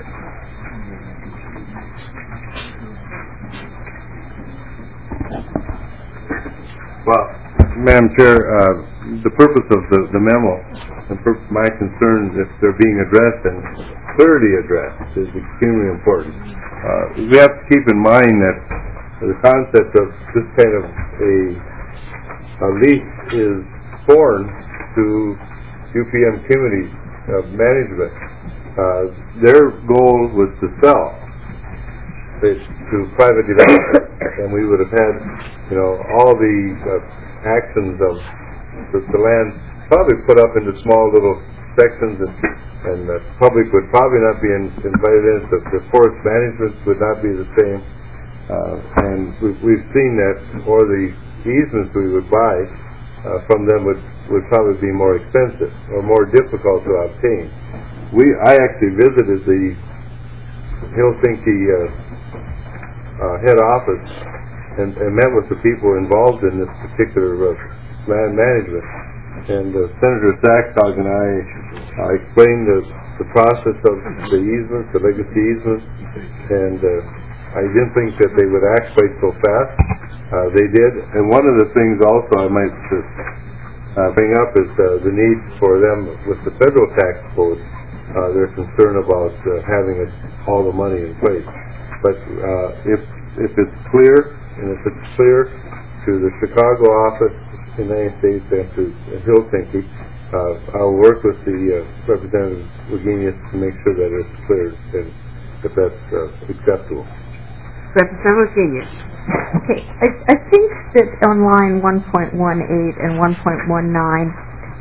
Well, Madam Chair, the purpose of the memo, and my concerns, if they're being addressed and clearly addressed, is extremely important. We have to keep in mind that the concept of this kind of a lease is foreign to UPM committee management. Their goal was to sell it to private developers, and we would have had, all the actions of the land probably put up into small little sections, and the public would probably not be invited in, so the forest management would not be the same. And we've seen that, or the easements we would buy from them would probably be more expensive or more difficult to obtain. I actually visited the Helsinki head office and met with the people involved in this particular land management. And Senator Saxog and I explained the process of the easements, the legacy easements, and I didn't think that they would act quite so fast. They did. And one of the things also I might bring up is the need for them with the federal tax code. They're concerned about having all the money in place. But if it's clear, and if it's clear to the Chicago office in the United States and to Helsinki, I'll work with the Representative Virginia to make sure that it's clear and if that's acceptable. Representative Virginia. Okay, I think that on line 1.18 and 1.19,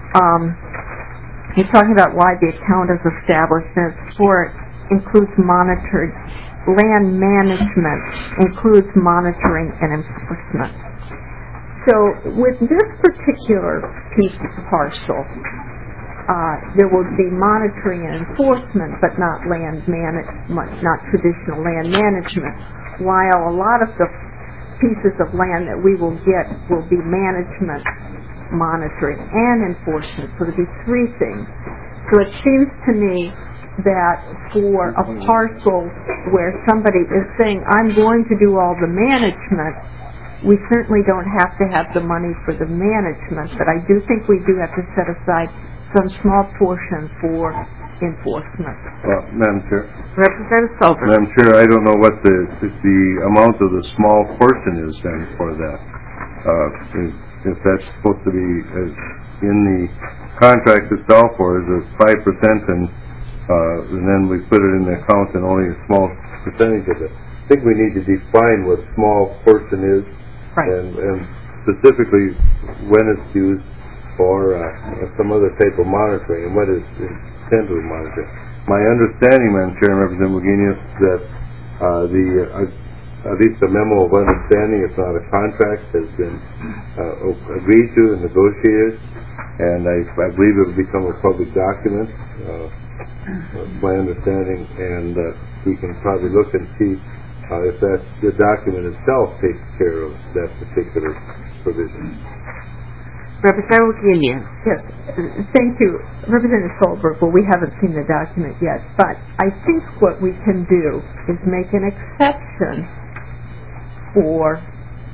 you're talking about why the account is established, and its support includes monitored land management, includes monitoring and enforcement. So with this particular piece of parcel, there will be monitoring and enforcement, but not not traditional land management. While a lot of the pieces of land that we will get will be management, monitoring, and enforcement. So there'll be three things. So it seems to me that for a parcel where somebody is saying, I'm going to do all the management, we certainly don't have to have the money for the management, but I do think we do have to set aside some small portion for enforcement. Well, Madam Chair. Representative Solberg. Madam Chair, I don't know what the amount of the small portion is then for that. If that's supposed to be in the contract itself, or is it 5% and then we put it in the account and only a small percentage of it? I think we need to define what small portion is, Right. and specifically when it's used for some other type of monitoring and what is intended to monitor. My understanding, Madam Chair and Representative Wagenius, that at least a memo of understanding, it's not a contract, has been agreed to and negotiated, and I believe it will become a public document. That's my understanding, and we can probably look and see if the document itself takes care of that particular provision. Representative Wagenius. Yes, thank you. Representative Solberg, well, we haven't seen the document yet, but I think what we can do is make an exception for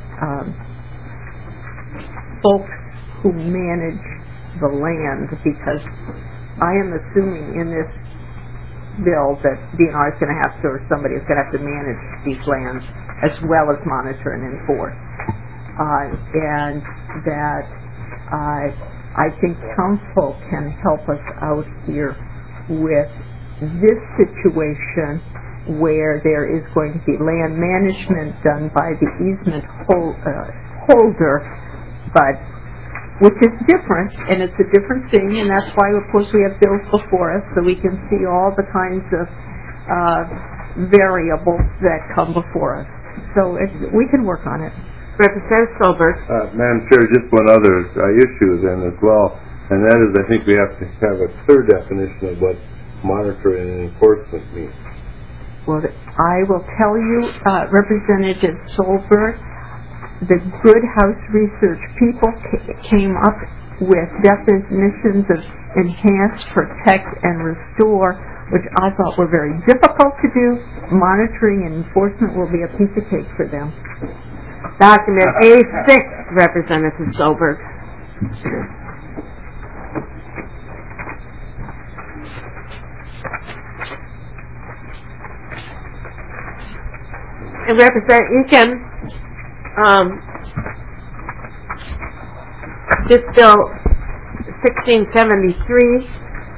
folks who manage the land, because I am assuming in this bill that DNR is going to have to, or somebody is going to have to manage these lands as well as monitor and enforce. And that I think council can help us out here with this situation where there is going to be land management done by the easement holder, but which is different, and it's a different thing, and that's why, of course, we have bills before us so we can see all the kinds of variables that come before us. So we can work on it. Representative Solberg. Madam Chair, just one other issue then as well, and that is I think we have to have a clear definition of what monitoring and enforcement means. Well, I will tell you, Representative Solberg, the Good House Research people came up with definitions of enhance, protect, and restore, which I thought were very difficult to do. Monitoring and enforcement will be a piece of cake for them. Document A6, Representative Solberg. And you can this bill 1673,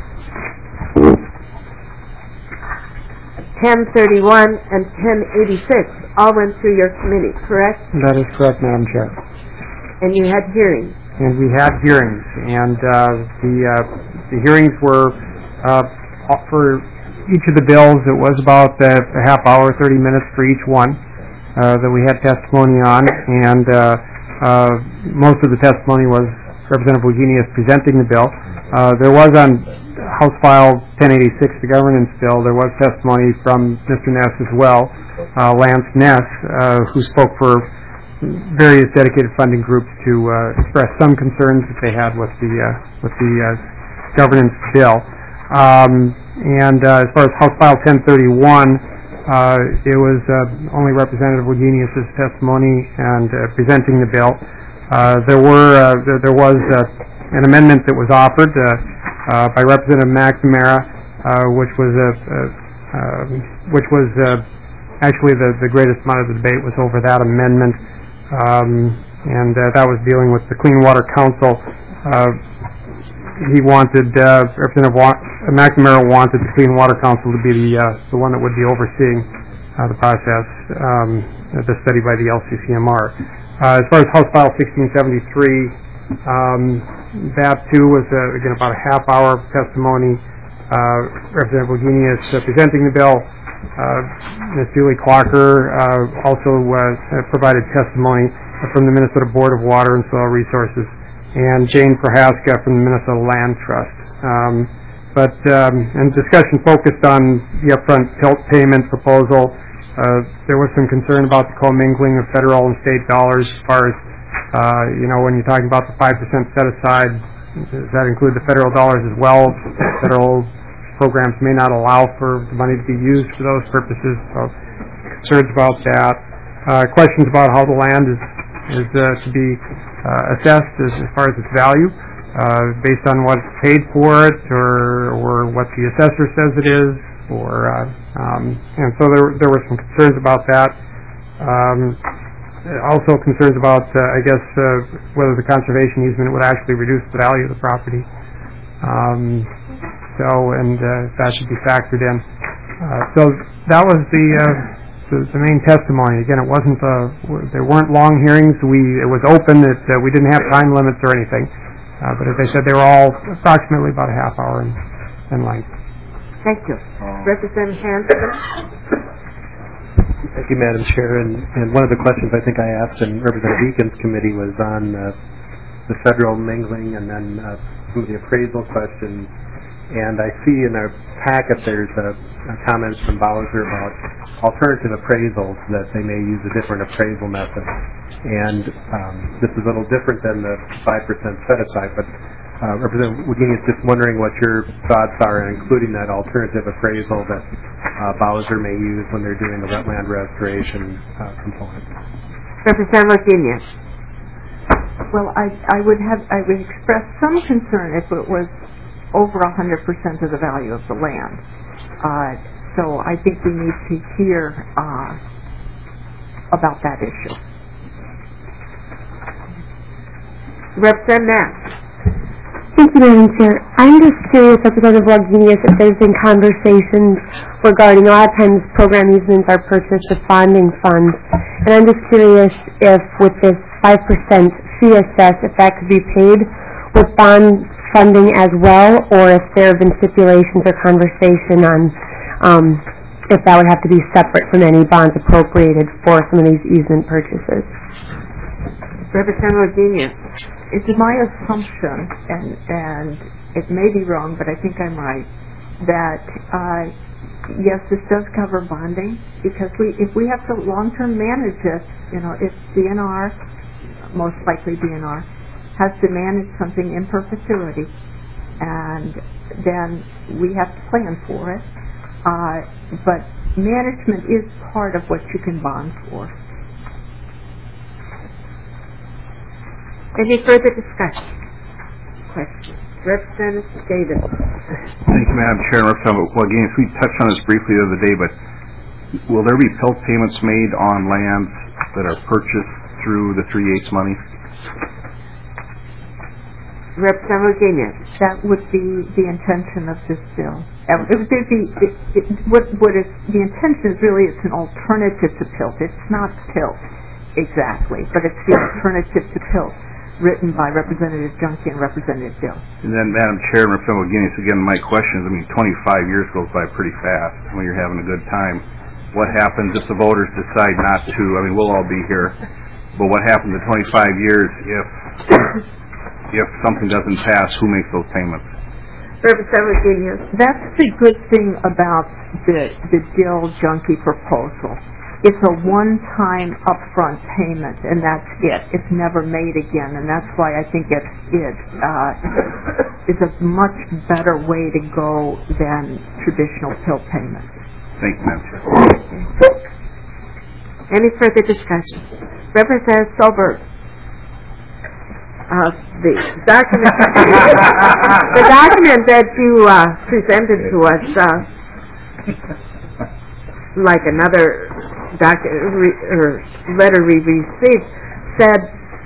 1031, and 1086 all went through your committee, correct? That is correct, Madam Chair. And you had hearings. And we had hearings, and the hearings were for each of the bills. It was about a half hour, 30 minutes for each one that we had testimony on, and most of the testimony was Representative Wagenius presenting the bill. There was on House File 1086, the governance bill, there was testimony from Mr. Ness as well, Lance Ness, who spoke for various dedicated funding groups to express some concerns that they had with the governance bill. And as far as House File 1031, it was only Representative Wagenius' testimony and presenting the bill. There was an amendment that was offered by Representative McNamara, which was actually the greatest amount of the debate was over that amendment, and that was dealing with the Clean Water Council. He wanted Representative McNamara wanted the Clean Water Council to be the one that would be overseeing the process, the study by the LCCMR. As far as House File 1673, that too was again about a half hour of testimony. Representative Wagenius presenting the bill. Ms. Julie Clocker also provided testimony from the Minnesota Board of Water and Soil Resources, and Jane Prohaska from the Minnesota Land Trust. And discussion focused on the upfront tilt payment proposal. There was some concern about the commingling of federal and state dollars as far as, when you're talking about the 5% set aside, does that include the federal dollars as well? Federal programs may not allow for the money to be used for those purposes, so concerns about that. Questions about how the land is is to be assessed as far as its value based on what's paid for it or what the assessor says it is, and so there were some concerns about that. Also concerns about, whether the conservation easement would actually reduce the value of the property. That should be factored in. So that was the main testimony. Again, it wasn't there weren't long hearings. It was open. We didn't have time limits or anything. But as I said, they were all approximately about a half hour in length. Thank you. Representative Hanson? Thank you, Madam Chair. And one of the questions I think I asked in Representative Eakin's committee was on the federal mingling and then some of the appraisal questions. And I see in our packet there's comments from Bowser about alternative appraisals, that they may use a different appraisal method. And this is a little different than the 5% set-aside, but Representative Wagenius is just wondering what your thoughts are in including that alternative appraisal that Bowser may use when they're doing the wetland restoration component. Representative Wagenius. Well, I would express some concern if it was over 100% of the value of the land. So I think we need to hear about that issue. Representative Knapp. Thank you, Madam Chair. I'm just curious, Representative Wagenius, if there's been conversations regarding, a lot of times program easements are purchased with bonding funds, and I'm just curious if with this 5% fee assessed, if that could be paid with bond funding as well, or if there have been stipulations or conversation on if that would have to be separate from any bonds appropriated for some of these easement purchases. Representative Wagenius. It's my assumption, and it may be wrong, but I think I'm right, that yes, this does cover bonding, because if we have to long-term manage it, if DNR, most likely DNR, has to manage something in perpetuity, and then we have to plan for it. But management is part of what you can bond for. Any further discussion? Questions? Representative Davis. Thank you, Madam Chair. Representative Wagenius, we touched on this briefly the other day, but will there be PILT payments made on lands that are purchased through the 3/8 money? Representative Wagenius. That would be the intention of this bill. The intention is really it's an alternative to PILT. It's not PILT exactly, but it's the alternative to PILT, written by Representative Junkie and Representative Dill. And then, Madam Chair and Representative Wagenius, again, my question is, 25 years goes by pretty fast when you're having a good time. What happens if the voters decide not to? We'll all be here, but what happens in 25 years if something doesn't pass? Who makes those payments? Representative Wagenius. That's the good thing about the Dill-Junkie proposal. It's a one-time upfront payment, and that's it. It's never made again, and that's why I think it's a much better way to go than traditional PILT payments. Thank you, Madam Chair. Any further discussion? Representative Solberg. The document that you presented to us, like another letter we received, said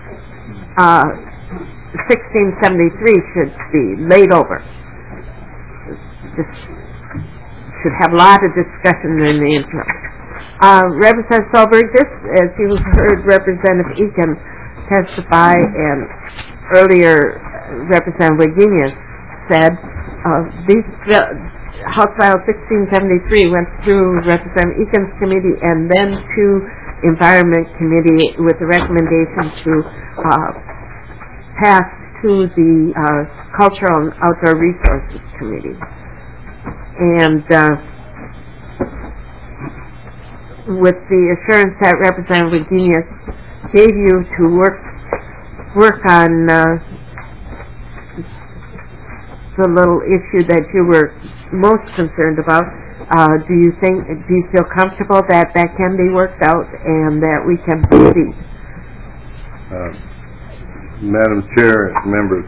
1673 should be laid over. This should have a lot of discussion in the interim. Representative Solberg, as you heard Representative Eakin testify, and earlier Representative Wagenius said, House File 1673 went through Representative Eakin's committee and then to Environment Committee with the recommendation to pass to the Cultural and Outdoor Resources Committee. And with the assurance that Representative Wagenius gave you to work on the little issue that you were most concerned about, do you feel comfortable that can be worked out and that we can proceed? Madam Chair, members,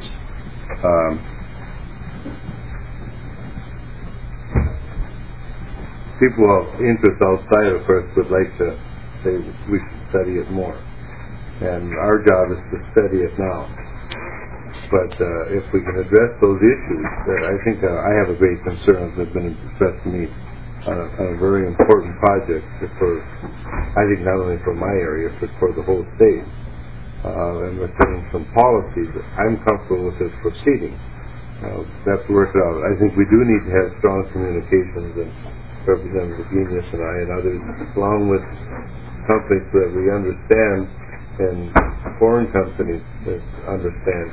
people of interest outside of FIRST would like to say we should study it more. And our job is to study it now. But if we can address those issues, I think I have a great concern that has been expressed to me on a very important project for, I think, not only for my area, but for the whole state. And we're setting some policies. I'm comfortable with this proceeding. We have to work it out. I think we do need to have strong communications, and Representative Genius and I and others, along with companies that we understand, and foreign companies that understand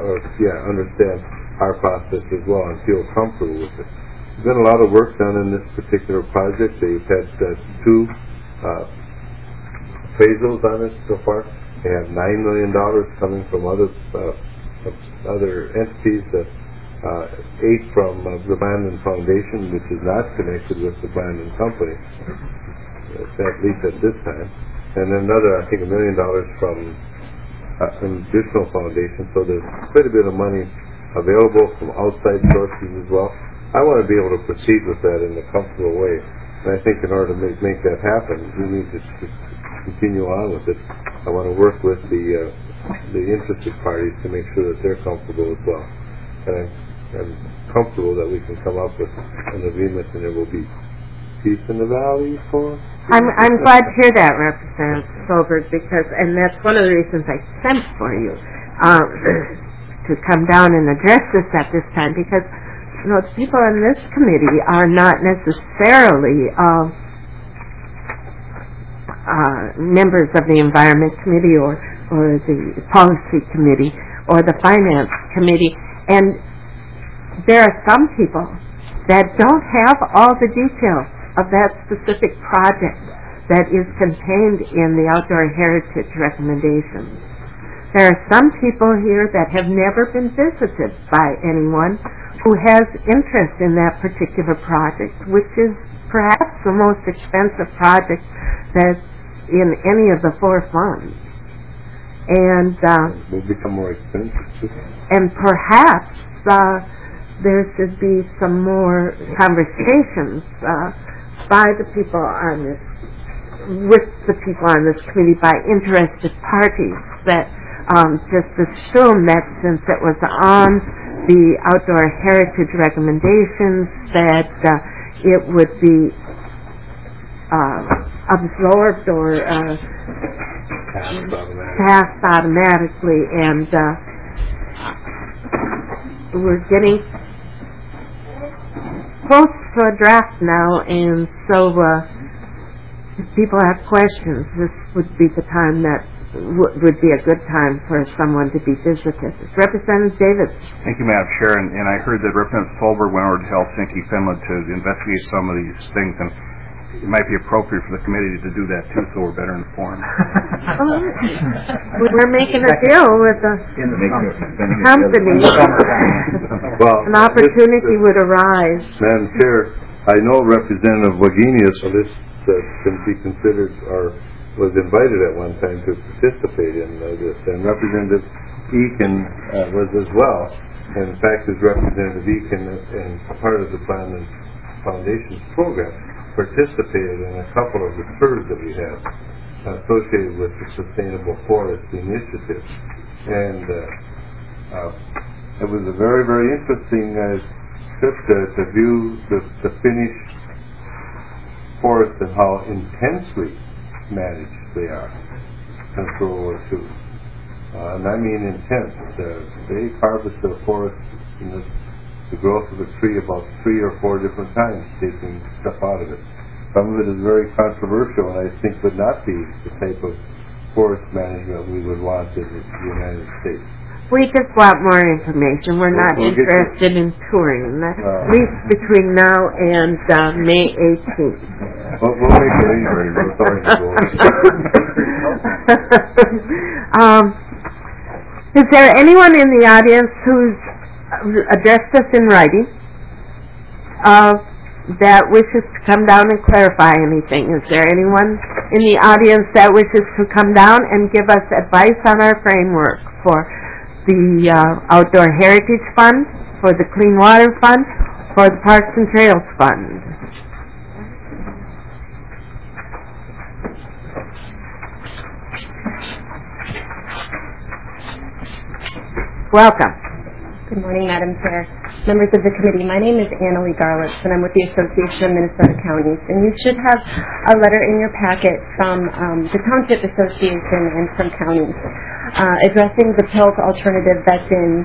our process as well and feel comfortable with it. There's been a lot of work done in this particular project. They've had 2 appraisals on it so far. They have $9 million coming from other entities, 8 from the Brandon Foundation, which is not connected with the Brandon Company, at least at this time. And another, I think, $1 million from an additional foundation. So there's quite a bit of money available from outside sources as well. I want to be able to proceed with that in a comfortable way. And I think in order to make that happen, we need to continue on with it. I want to work with the interested parties to make sure that they're comfortable as well. And I'm comfortable that we can come up with an agreement and there will be peace in the valley for... I'm glad to hear that, Representative Solberg, because, and that's one of the reasons I sent for you to come down and address this at this time, because the people in this committee are not necessarily members of the Environment Committee or the Policy Committee or the Finance Committee, and there are some people that don't have all the details of that specific project that is contained in the Outdoor Heritage recommendations. There are some people here that have never been visited by anyone who has interest in that particular project, which is perhaps the most expensive project that's in any of the 4 funds. And will become more expensive. And perhaps there should be some more conversations by the people on this, with the people on this committee, by interested parties, that just assume that since it was on the Outdoor Heritage recommendations that it would be absorbed or passed automatically, and we're getting close to a draft now, and so if people have questions, this would be the time that would be a good time for someone to be visited. Representative Davis. Thank you, Madam Chair, and I heard that Representative Solberg went over to Helsinki, Finland to investigate some of these things, and it might be appropriate for the committee to do that too, so we're better informed. We're making a deal with the company. Well, an opportunity would arise. Madam Chair, I know Representative Wagenius, so this can be considered or was invited at one time to participate in this, and Representative Eakin was as well. And in fact, as Representative Eakin and part of the Brandon Foundation's program, participated in a couple of the tours that we have associated with the Sustainable Forest Initiative. And it was a very, very interesting trip to view the Finnish forest and how intensely managed they are since World War II. And I mean intense. They harvest the forest in the growth of the tree about 3 or 4 different times, taking stuff out of it. Some of it is very controversial, and I think would not be the type of forest management we would want in the United States. We just want more information. We're not interested in touring, at least between now and May 18th. Well, we'll make it anyway. We're sorry to go over. Is there anyone in the audience who's addressed us in writing that wishes to come down and clarify anything? Is there anyone in the audience that wishes to come down and give us advice on our framework for the Outdoor Heritage Fund, for the Clean Water Fund, for the Parks and Trails Fund. Welcome. Good morning, Madam Chair, members of the committee. My name is Annalie Garlitz, and I'm with the Association of Minnesota Counties. And you should have a letter in your packet from the Township Association and from counties addressing the PILT alternative that's in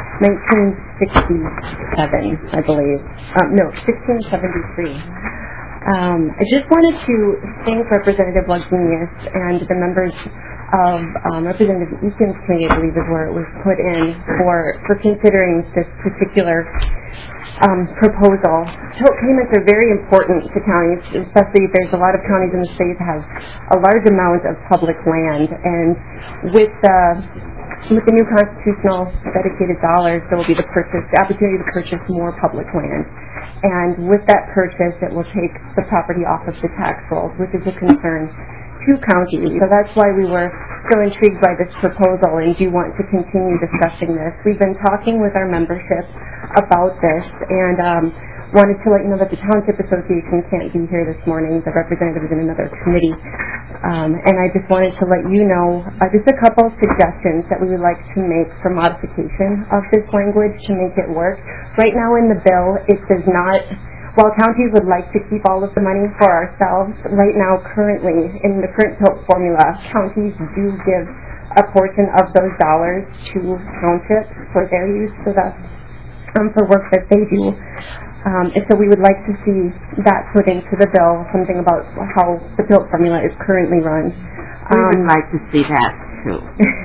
1967, I believe. No, 1673. I just wanted to thank Representative Wagenius and the members of Representative Eakin's committee, I believe is where it was put in, for considering this particular proposal. Tilt payments are very important to counties, especially there's a lot of counties in the state that have a large amount of public land, and with the new constitutional dedicated dollars, there will be the opportunity to purchase more public land. And with that purchase, it will take the property off of the tax rolls, which is a concern to counties. So that's why we were so intrigued by this proposal and do want to continue discussing this. We've been talking with our membership about this and wanted to let you know that the Township Association can't be here this morning. The representative is in another committee. And I just wanted to let you know just a couple of suggestions that we would like to make for modification of this language to make it work. Right now in the bill, it does not. While counties would like to keep all of the money for ourselves, right now, currently, in the current PILT formula, counties do give a portion of those dollars to townships for their use for work that they do. And so we would like to see that put into the bill, something about how the PILT formula is currently run. We would like to see that, too.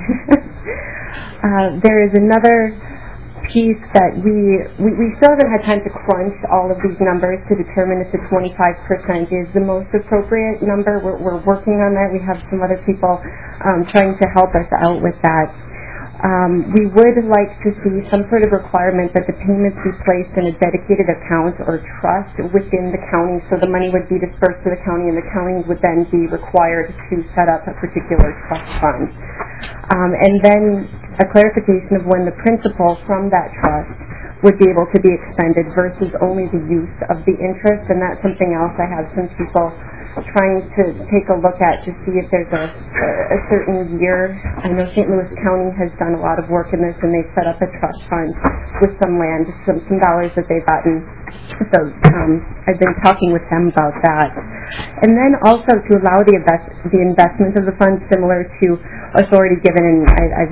There is another piece that we still haven't had time to crunch all of these numbers to determine if the 25% is the most appropriate number. We're working on that. We have some other people trying to help us out with that. We would like to see some sort of requirement that the payments be placed in a dedicated account or trust within the county, so the money would be dispersed to the county and the county would then be required to set up a particular trust fund. And then a clarification of when the principal from that trust would be able to be expended versus only the use of the interest, and that's something else I have some people trying to take a look at to see if there's a certain year. I know St. Louis County has done a lot of work in this, and they've set up a trust fund with some land, some dollars that they've gotten. So I've been talking with them about that. And then also to allow the investment of the fund similar to authority given, and I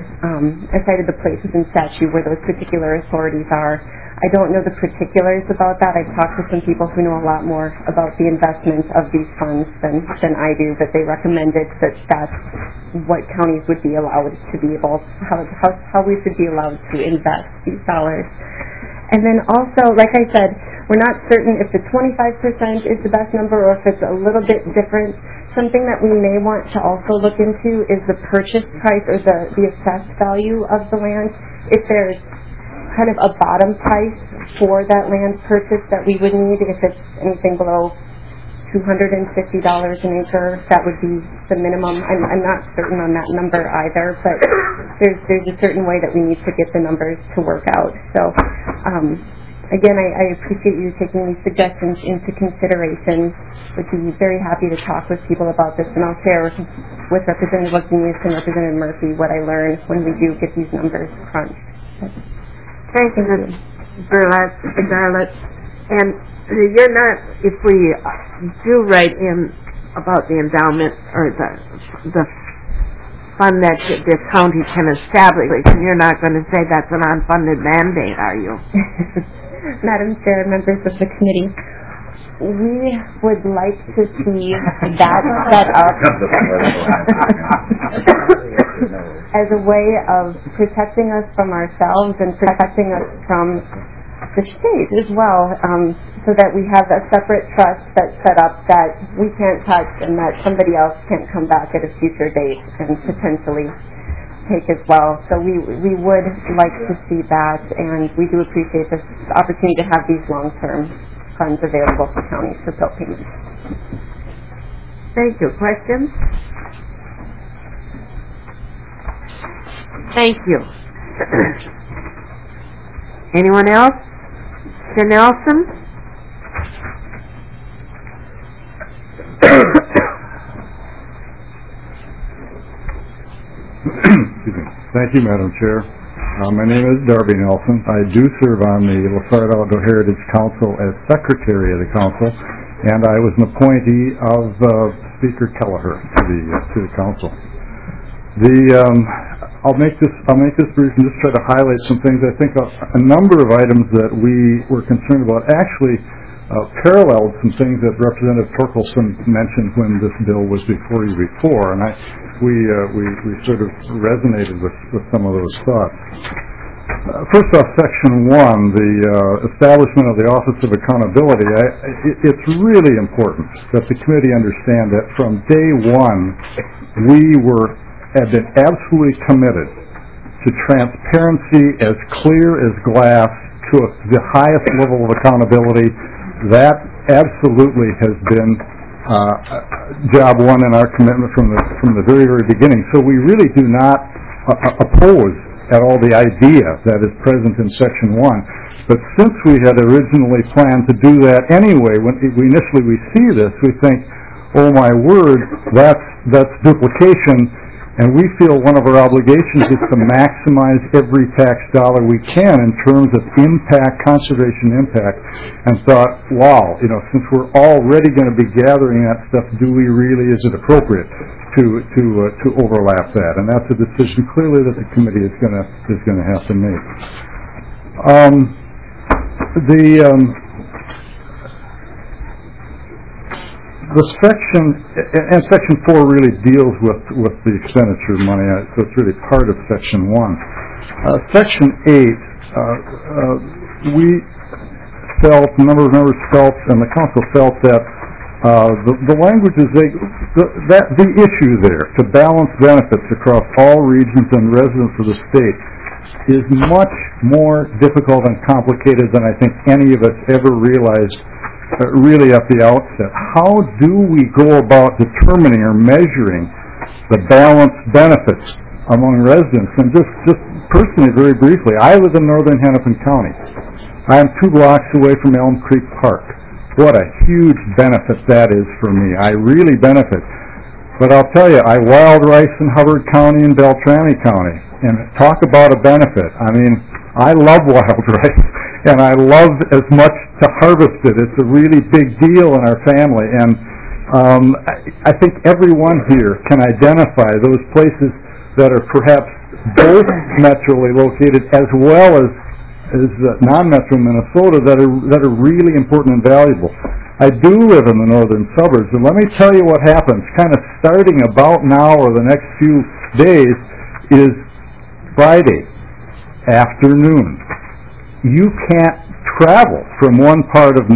cited the places in statute where those particular authorities are. I don't know the particulars about that. I've talked to some people who know a lot more about the investment of these funds than I do, but they recommended that that's what counties would be allowed to be able, how we should be allowed to invest these dollars. And then also, like I said, we're not certain if the 25% is the best number or if it's a little bit different. Something that we may want to also look into is the purchase price or the assessed value of the land. If there's kind of a bottom price for that land purchase that we would need, if it's anything below $250 an acre, that would be the minimum. I'm not certain on that number either, but there's a certain way that we need to get the numbers to work out. So again, I appreciate you taking these suggestions into consideration. Would be very happy to talk with people about this, and I'll share with Representative Wagenius and Representative Murphy what I learned when we do get these numbers crunched. Thank you, Ms. Garlitz. And you're not, if we do write in about the endowment or the fund that the county can establish, you're not going to say that's an unfunded mandate, are you? Madam Chair, members of the committee, we would like to see that set up as a way of protecting us from ourselves and protecting us from the state as well, so that we have a separate trust that's set up that we can't touch and that somebody else can't come back at a future date and potentially take as well. So we would like to see that, and we do appreciate this opportunity to have these long-term funds available for counties for bill payments. Thank you. Questions? Thank you. Anyone else? Mr. Nelson? Excuse me. Thank you, Madam Chair. My name is Darby Nelson. I do serve on the LaSarda Outdoor Heritage Council as Secretary of the Council, and I was an appointee of Speaker Kelleher to the Council. I'll make this brief and just try to highlight some things. I think a number of items that we were concerned about actually paralleled some things that Representative Torkelson mentioned when this bill was before you before, and we sort of resonated with some of those thoughts. First off, Section 1, the establishment of the Office of Accountability, it's really important that the committee understand that from day one, we have been absolutely committed to transparency as clear as glass to the highest level of accountability. That absolutely has been job one in our commitment from the very, very beginning. So we really do not oppose at all the idea that is present in Section 1. But since we had originally planned to do that anyway, when we see this, we think, oh my word, that's duplication. And we feel one of our obligations is to maximize every tax dollar we can in terms of impact, conservation impact, and thought, wow, since we're already going to be gathering that stuff, is it appropriate to overlap that? And that's a decision clearly that the committee is going to have to make. Section 4 really deals with the expenditure money, so it's really part of Section 1. Section 8, we felt, a number of members felt, and the council felt that the language is the issue there, to balance benefits across all regions and residents of the state, is much more difficult and complicated than I think any of us ever realized really at the outset. How do we go about determining or measuring the balanced benefits among residents? And just personally, very briefly, I live in northern Hennepin County. I am 2 blocks away from Elm Creek Park. What a huge benefit that is for me. I really benefit. But I'll tell you, I wild rice in Hubbard County and Beltrami County. And talk about a benefit. I mean, I love wild rice, and I love as much to harvest it. It's a really big deal in our family, and I think everyone here can identify those places that are perhaps both metrally located as well as non-metro Minnesota that are really important and valuable. I do live in the northern suburbs, and let me tell you what happens, kind of starting about now or the next few days, is Friday afternoon. You can't travel from one part of the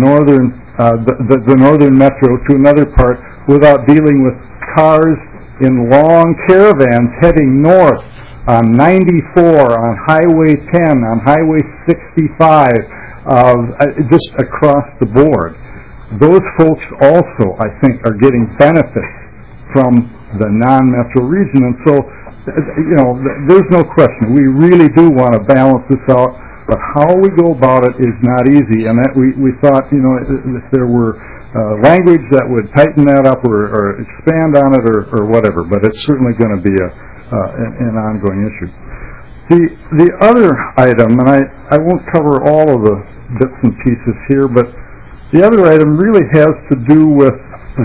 northern metro to another part without dealing with cars in long caravans heading north on 94, on Highway 10, on Highway 65, just across the board. Those folks also, I think, are getting benefits from the non-metro region, and so, there's no question. We really do want to balance this out. But how we go about it is not easy, and that we thought, if there were language that would tighten that up or expand on it or whatever, but it's certainly going to be an ongoing issue. The other item, and I won't cover all of the bits and pieces here, but the other item really has to do with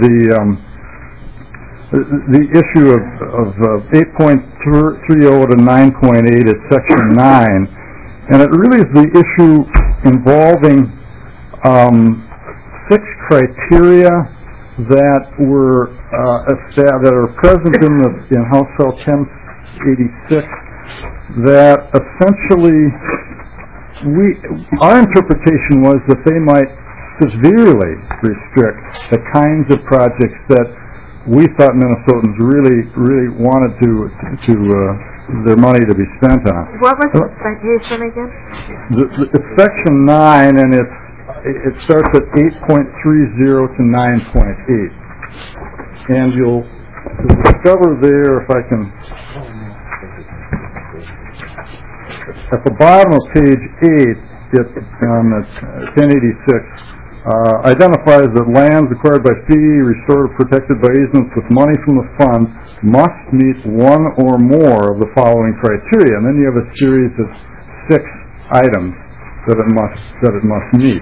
the issue of 8.30 to 9.8 at Section 9. And it really is the issue involving 6 criteria that were that are present in House Bill 1086 that essentially our interpretation was that they might severely restrict the kinds of projects that we thought Minnesotans really wanted to their money to be spent on. What was the citation again? It's Section 9, and it starts at 8.30 to 9.8. And you'll discover there, if I can, at the bottom of page 8, it's on 1086, identifies that lands acquired by fee, restored or protected by easements with money from the fund must meet one or more of the following criteria. And then you have a series of 6 items that it must meet.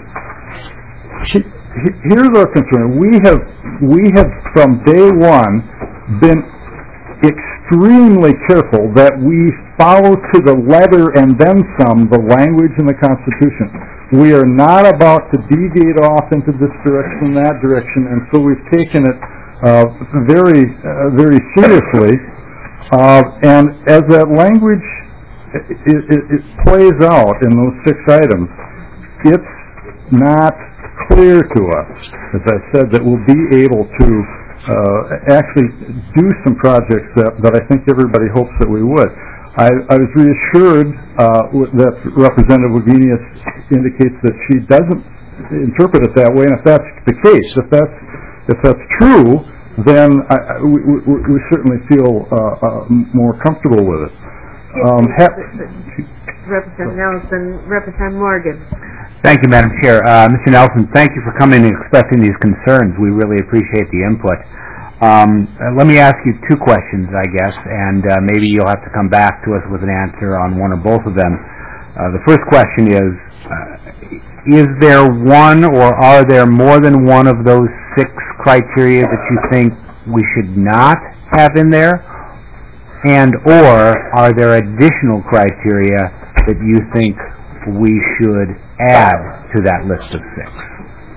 Here's our concern. We have from day one been extremely careful that we follow to the letter and then some the language in the Constitution. We are not about to deviate off into this direction, that direction, and so we've taken it very seriously. And as that language it plays out in those 6 items, it's not clear to us, as I said, that we'll be able to actually do some projects that I think everybody hopes that we would. I was reassured that Representative Wagenius indicates that she doesn't interpret it that way, and if that's the case, if that's true, then we certainly feel more comfortable with it. Representative Nelson, Representative Morgan. Thank you, Madam Chair. Mr. Nelson, thank you for coming and expressing these concerns. We really appreciate the input. Let me ask you 2 questions, I guess, and maybe you'll have to come back to us with an answer on one or both of them. The first question is there one or are there more than one of those 6 criteria that you think we should not have in there? And or are there additional criteria that you think we should add to that list of 6?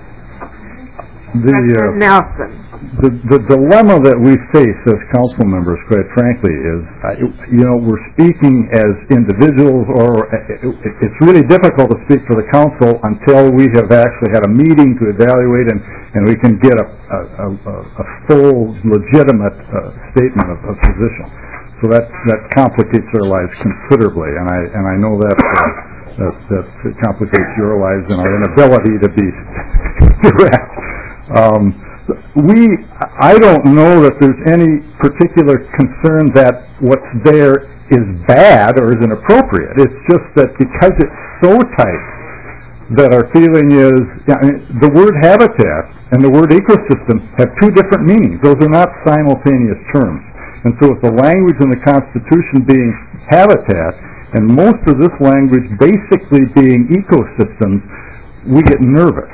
Nelson. The dilemma that we face as council members, quite frankly, is, we're speaking as individuals, or it's really difficult to speak for the council until we have actually had a meeting to evaluate and we can get a full, legitimate statement of position. So that complicates our lives considerably, and I know that complicates your lives and our inability to be direct. I don't know that there's any particular concern that what's there is bad or is inappropriate. It's just that because it's so tight that our feeling is, the word habitat and the word ecosystem have 2 different meanings. Those are not simultaneous terms. And so with the language in the Constitution being habitat and most of this language basically being ecosystems, we get nervous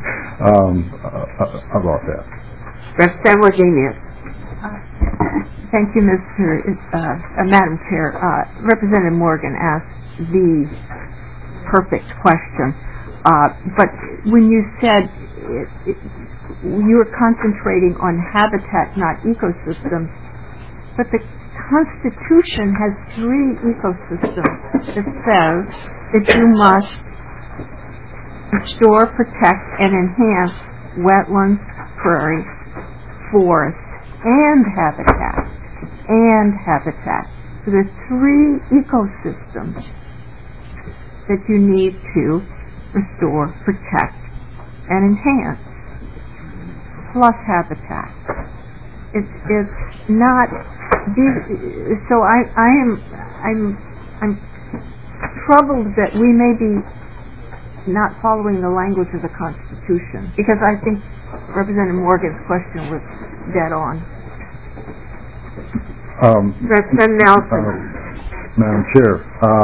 about that. Representative Wagenius. Thank you, Madam Chair. Representative Morgan asked the perfect question. But when you said you were concentrating on habitat, not ecosystems, but the Constitution has 3 ecosystems that says that you must restore, protect, and enhance wetlands, prairies, forests, and habitat. So there's 3 ecosystems that you need to restore, protect, and enhance, plus habitat. It's not. So I'm troubled that we may be not following the language of the Constitution, because I think Representative Morgan's question was dead on. Representative Nelson. Madam Chair,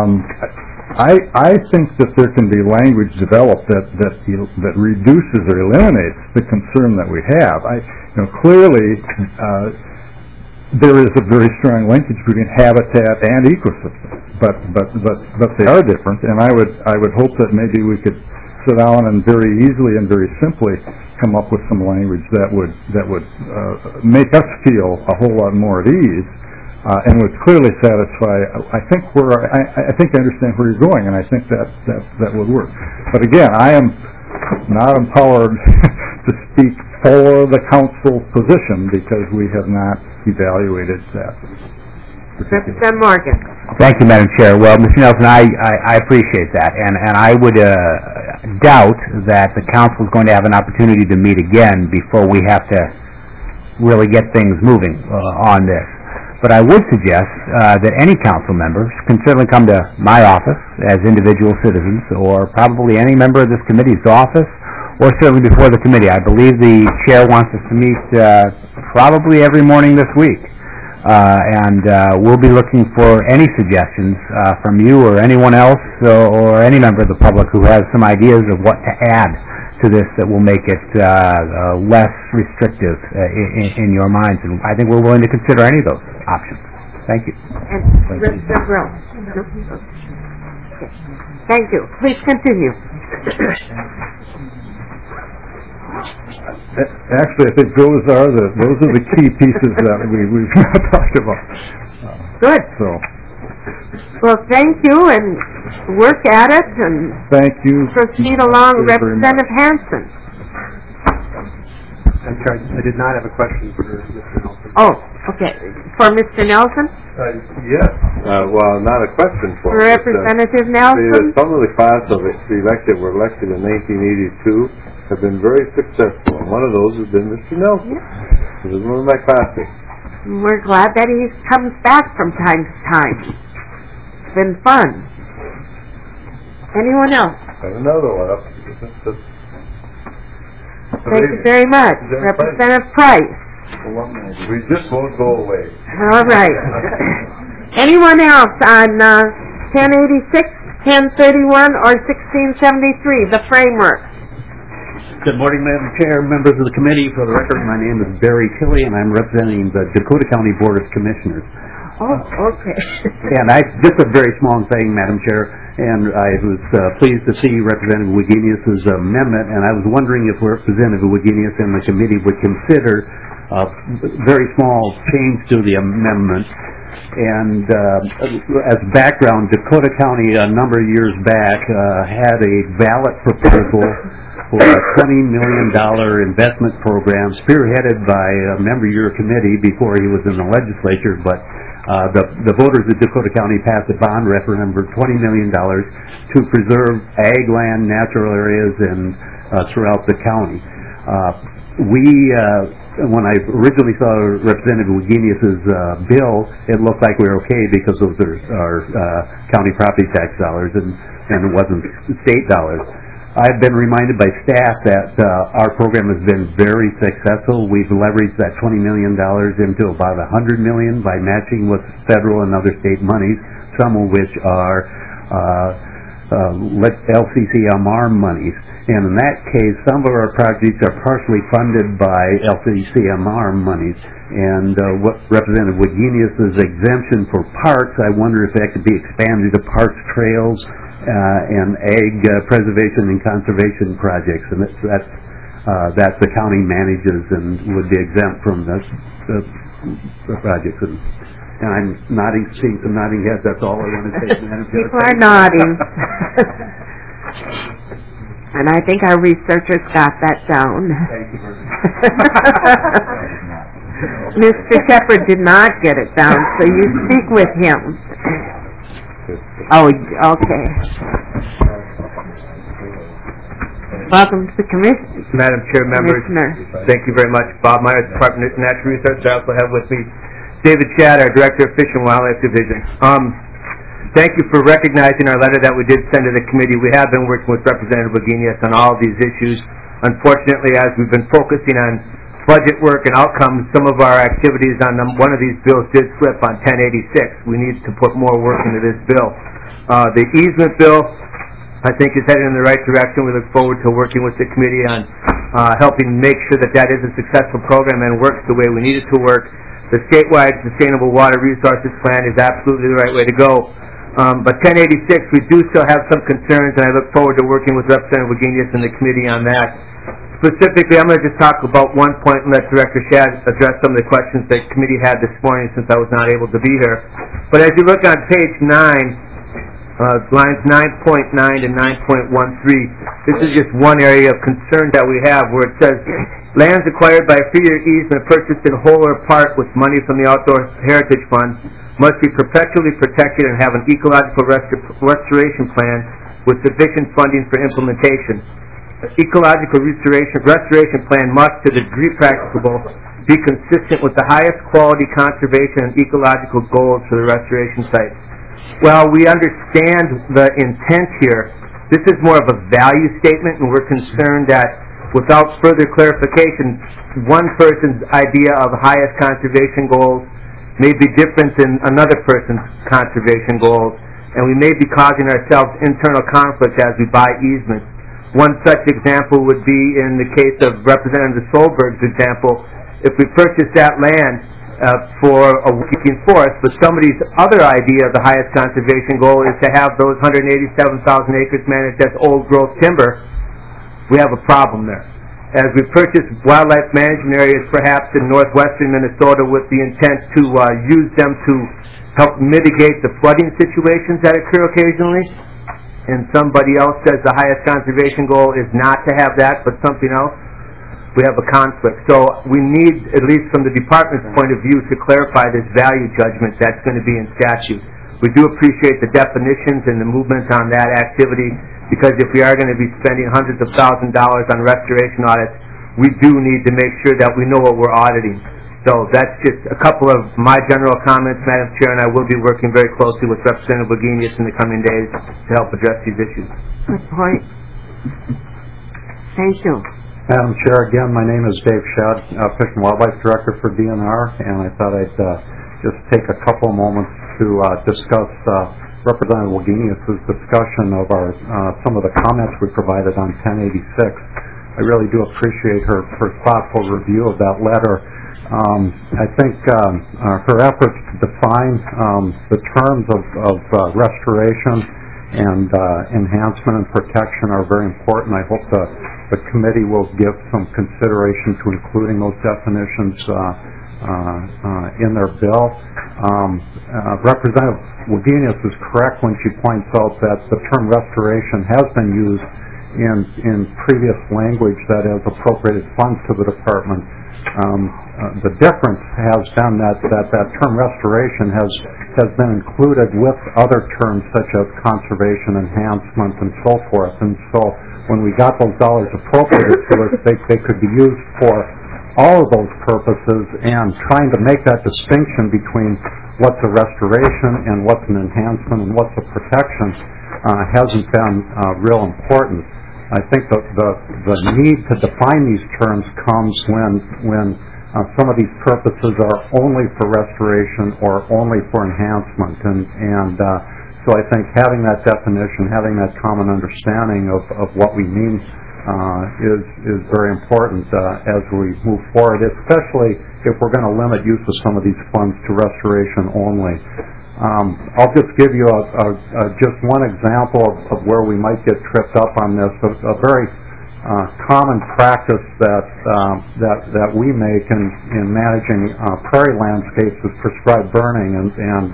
I think that there can be language developed that reduces or eliminates the concern that we have. Clearly, there is a very strong linkage between habitat and ecosystem, but they are different. And I would hope that maybe we could sit down and very easily and very simply come up with some language that would make us feel a whole lot more at ease. And would clearly satisfy. I think I understand where you're going, and I think that would work. But again, I am not empowered to speak for the council's position because we have not evaluated that. Representative Morgan. Thank you, Madam Chair. Well, Mr. Nelson, I appreciate that, and I would doubt that the council is going to have an opportunity to meet again before we have to really get things moving on this. But I would suggest that any council members can certainly come to my office as individual citizens, or probably any member of this committee's office, or certainly before the committee. I believe the chair wants us to meet probably every morning this week. And we'll be looking for any suggestions from you or anyone else or any member of the public who has some ideas of what to add to this that will make it less restrictive in your minds. And I think we're willing to consider any of those options. Thank you. Thank you. Please continue. Actually, I think those are the key pieces that we've not talked about. Good. So, well, thank you, and work at it, and thank you. Proceed along, Representative Hanson. I'm sorry, I did not have a question for Mr. Nelson. Oh, okay. For Mr. Nelson? Yes. Well, not a question for Representative Nelson? Some of the class of the were elected in 1982 have been very successful. And one of those has been Mr. Nelson. Yeah. He was one of my classmates. We're glad that he comes back from time to time. It's been fun. Anyone else? And another one up. Thank you very much. Representative Price. We just won't go away. All right. Anyone else on 1086, 1031, or 1673, the framework? Good morning, Madam Chair, members of the committee. For the record, my name is Barry Tilley, and I'm representing the Dakota County Board of Commissioners. Oh, okay. And just a very small thing, Madam Chair, and I was pleased to see Representative Wagenius' amendment, and I was wondering if Representative Wagenius and the committee would consider a very small change to the amendment. And as background, Dakota County, a number of years back, had a ballot proposal for a $20 million investment program spearheaded by a member of your committee before he was in the legislature, but the voters of Dakota County passed a bond referendum for $20 million to preserve ag land, natural areas, and throughout the county. When I originally saw Representative Wagenius' bill, it looked like we were okay because those are county property tax dollars and it wasn't state dollars. I've been reminded by staff that our program has been very successful. We've leveraged that $20 million into about $100 million by matching with federal and other state monies, some of which are LCCMR monies. And in that case, some of our projects are partially funded by LCCMR monies. And what Representative Wagenius' exemption for parks, I wonder if that could be expanded to parks, trails, and ag preservation and conservation projects, and that the county manages and would be exempt from the projects. And I'm seeing some nodding heads. That's all I want to say. People are nodding. And I think our researchers got that down. Thank you very much. Mr. Shepard did not get it down, so you speak with him. Oh, okay. Welcome to the commission. Madam Chair, members, thank you very much. Bob Myers, Department of Natural Resources. I also have with me David Shadd, our Director of Fish and Wildlife Division. Thank you for recognizing our letter that we did send to the committee. We have been working with Representative Wagenius on all of these issues. Unfortunately, as we've been focusing on budget work and outcomes, some of our activities on one of these bills did slip on 1086. We need to put more work into this bill. The easement bill, I think, is headed in the right direction. We look forward to working with the committee on helping make sure that that is a successful program and works the way we need it to work. The statewide Sustainable Water Resources Plan is absolutely the right way to go. But 1086, we do still have some concerns, and I look forward to working with Representative Wagenius and the committee on that. Specifically, I'm going to just talk about one point and let Director Shadd address some of the questions that the committee had this morning since I was not able to be here. But as you look on page 9, lines 9.9 to 9.13, this is just one area of concern that we have where it says, lands acquired by a fee or easement purchased in whole or part with money from the Outdoor Heritage Fund must be perpetually protected and have an ecological restoration plan with sufficient funding for implementation. An ecological restoration plan must, to the degree practicable, be consistent with the highest quality conservation and ecological goals for the restoration site. Well, we understand the intent here. This is more of a value statement, and we're concerned that without further clarification, one person's idea of highest conservation goals may be different than another person's conservation goals, and we may be causing ourselves internal conflict as we buy easements. One such example would be in the case of Representative Solberg's example. If we purchase that land for a working forest, but somebody's other idea of the highest conservation goal is to have those 187,000 acres managed as old-growth timber, we have a problem there. As we purchase wildlife management areas perhaps in northwestern Minnesota with the intent to use them to help mitigate the flooding situations that occur occasionally, and somebody else says the highest conservation goal is not to have that but something else, we have a conflict. So we need, at least from the department's point of view, to clarify this value judgment that's going to be in statute. We do appreciate the definitions and the movement on that activity, because if we are going to be spending hundreds of thousands of dollars on restoration audits, we do need to make sure that we know what we're auditing. So that's just a couple of my general comments, Madam Chair, and I will be working very closely with Representative Wagenius in the coming days to help address these issues. Good point. Thank you. Madam Chair, again, my name is Dave Shad, Fish and Wildlife Director for DNR, and I thought I'd just take a couple of moments to discuss Representative Wagenius' discussion of our some of the comments we provided on 1086. I really do appreciate her thoughtful review of that letter. I think her efforts to define the terms of restoration and enhancement and protection are very important. I hope the committee will give some consideration to including those definitions in their bill. Representative Wagenius is correct when she points out that the term restoration has been used in previous language that has appropriated funds to the department. The difference has been that term restoration has been included with other terms such as conservation, enhancement, and so forth. And so when we got those dollars appropriated to us, they could be used for all of those purposes, and trying to make that distinction between what's a restoration and what's an enhancement and what's a protection hasn't been real important. I think the need to define these terms comes when some of these purposes are only for restoration or only for enhancement, and so I think having that definition, having that common understanding of what we mean is very important as we move forward, especially if we're going to limit use of some of these funds to restoration only. I'll just give you just one example of where we might get tripped up on this. A very common practice that we make in managing prairie landscapes is prescribed burning, and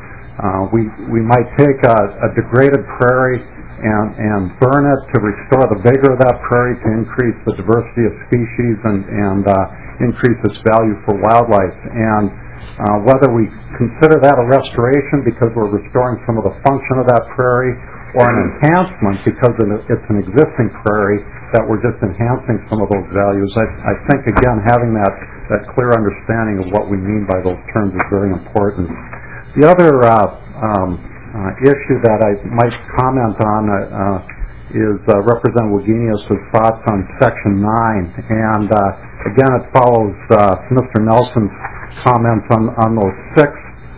we might take a degraded prairie and burn it to restore the vigor of that prairie, to increase the diversity of species and increase its value for wildlife. And whether we consider that a restoration because we're restoring some of the function of that prairie, or an enhancement because it's an existing prairie that we're just enhancing some of those values, I think, again, having that clear understanding of what we mean by those terms is very important. The other issue that I might comment on is Representative Wagenius' thoughts on Section 9. And again, it follows Mr. Nelson's comments on those 6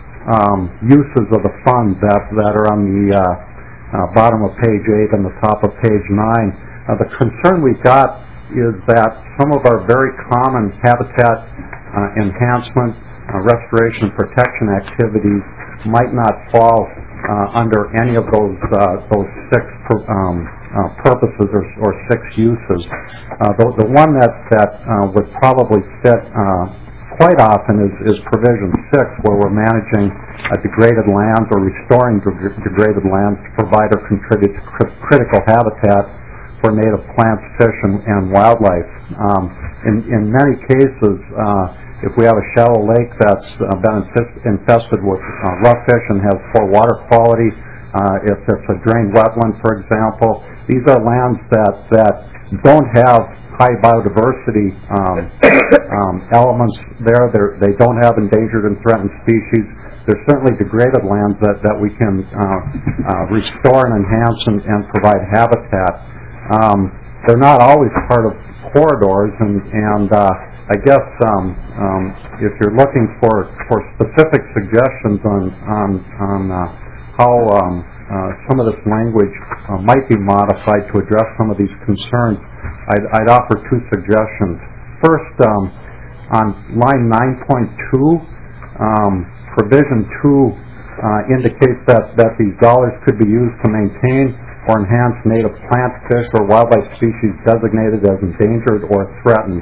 uses of the funds that are on the bottom of page 8 and the top of page 9. The concern we've got is that some of our very common habitat enhancement, restoration, and protection activities might not fall under any of those 6 purposes or 6 uses. The one that would probably fit quite often is provision 6, where we're managing degraded lands or restoring degraded lands to provide or contribute to critical habitat for native plants, fish, and wildlife. In many cases, if we have a shallow lake that's been infested with rough fish and has poor water quality, if it's a drained wetland, for example. These are lands that don't have high biodiversity elements there. They don't have endangered and threatened species. There's certainly degraded lands that we can restore and enhance and provide habitat. They're not always part of corridors, and I guess if you're looking for specific suggestions on how some of this language might be modified to address some of these concerns, I'd offer two suggestions. First, on line 9.2, provision 2 indicates that these dollars could be used to maintain or enhance native plant, fish, or wildlife species designated as endangered or threatened.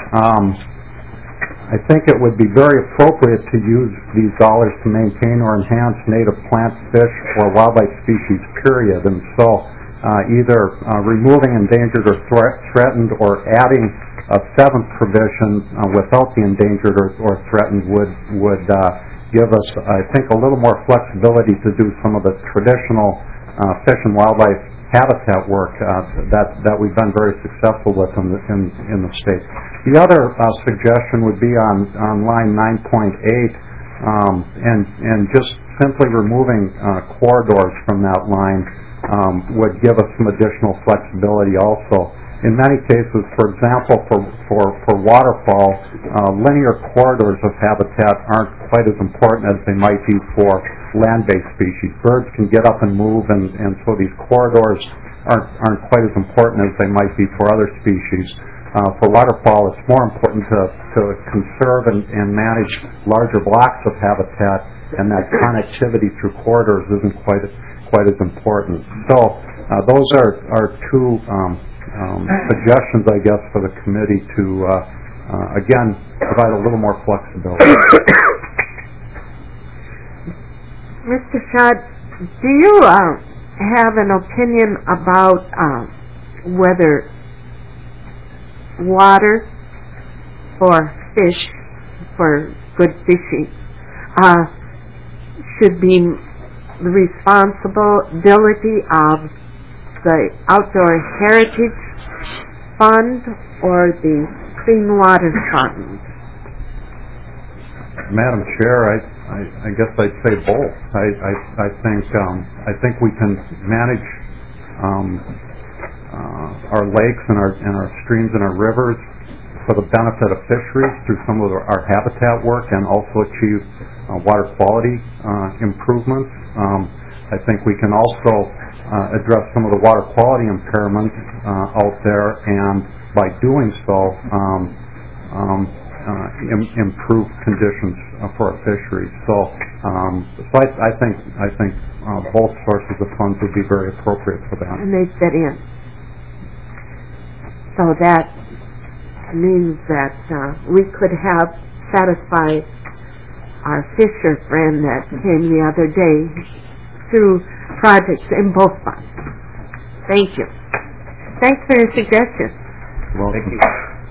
I think it would be very appropriate to use these dollars to maintain or enhance native plant, fish, or wildlife species, period. And so either removing endangered or threatened or adding a seventh provision without the endangered or threatened would give us, I think, a little more flexibility to do some of the traditional fish and wildlife habitat work that we've been very successful with in the state. The other suggestion would be on line 9.8, and just simply removing corridors from that line would give us some additional flexibility also. In many cases, for example, for waterfowl, linear corridors of habitat aren't quite as important as they might be for land-based species. Birds can get up and move, and so these corridors aren't quite as important as they might be for other species. For waterfowl, it's more important to conserve and manage larger blocks of habitat, and that connectivity through corridors isn't quite as important. So those are two suggestions, I guess, for the committee to, again, provide a little more flexibility. Mr. Schott, do you have an opinion about whether water for fish, for good fishing, should be the responsibility of the Outdoor Heritage Fund or the Clean Water Fund? Madam Chair, I guess I'd say both. I think we can manage our lakes and our streams and our rivers for the benefit of fisheries through some of our habitat work, and also achieve water quality improvements. I think we can also address some of the water quality impairments out there, and by doing so, improve conditions for our fisheries. So I think both sources of funds would be very appropriate for that. And they fit in. So that means that we could have satisfied our fisher friend that came the other day through projects in both funds. Thank you. Thanks for your suggestion. Well, thank you.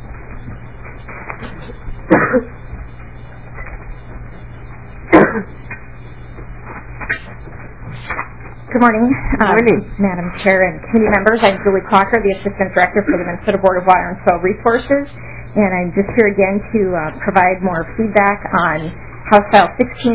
Good morning. Morning. Madam Chair and committee members. I'm Julie Clocker, the Assistant Director for the Minnesota Board of Water and Soil Resources, and I'm just here again to provide more feedback on House File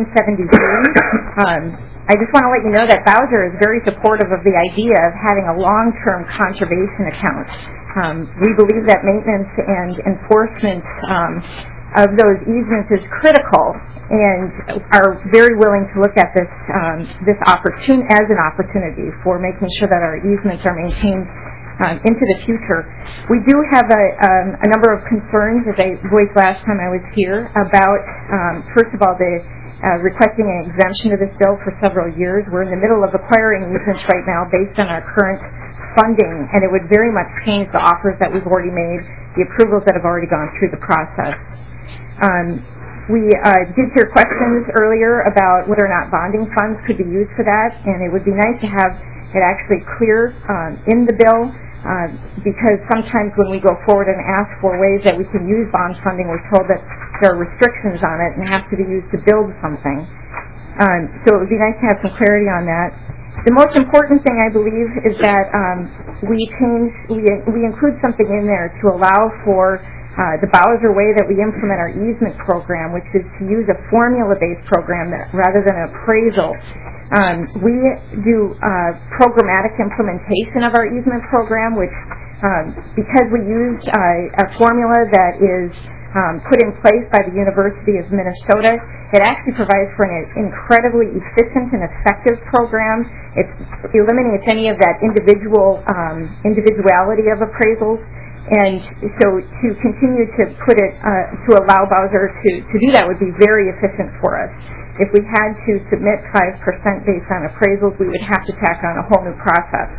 1673. I just want to let you know that Bowser is very supportive of the idea of having a long-term conservation account. We believe that maintenance and enforcement of those easements is critical, and are very willing to look at this as an opportunity for making sure that our easements are maintained into the future. We do have a number of concerns, as I voiced last time I was here, about, first of all, the requesting an exemption to this bill for several years. We're in the middle of acquiring easements right now based on our current funding, and it would very much change the offers that we've already made, the approvals that have already gone through the process. We did hear questions earlier about whether or not bonding funds could be used for that, and it would be nice to have it actually clear in the bill, because sometimes when we go forward and ask for ways that we can use bond funding, we're told that there are restrictions on it and have to be used to build something. So it would be nice to have some clarity on that. The most important thing, I believe, is that we include something in there to allow for the Bowser way that we implement our easement program, which is to use a formula-based program rather than an appraisal. We do programmatic implementation of our easement program, which, because we use a formula that is put in place by the University of Minnesota, it actually provides for an incredibly efficient and effective program. It eliminates any of that individuality of appraisals. And so to continue to put it, to allow Bowser to do that would be very efficient for us. If we had to submit 5% based on appraisals, we would have to tack on a whole new process.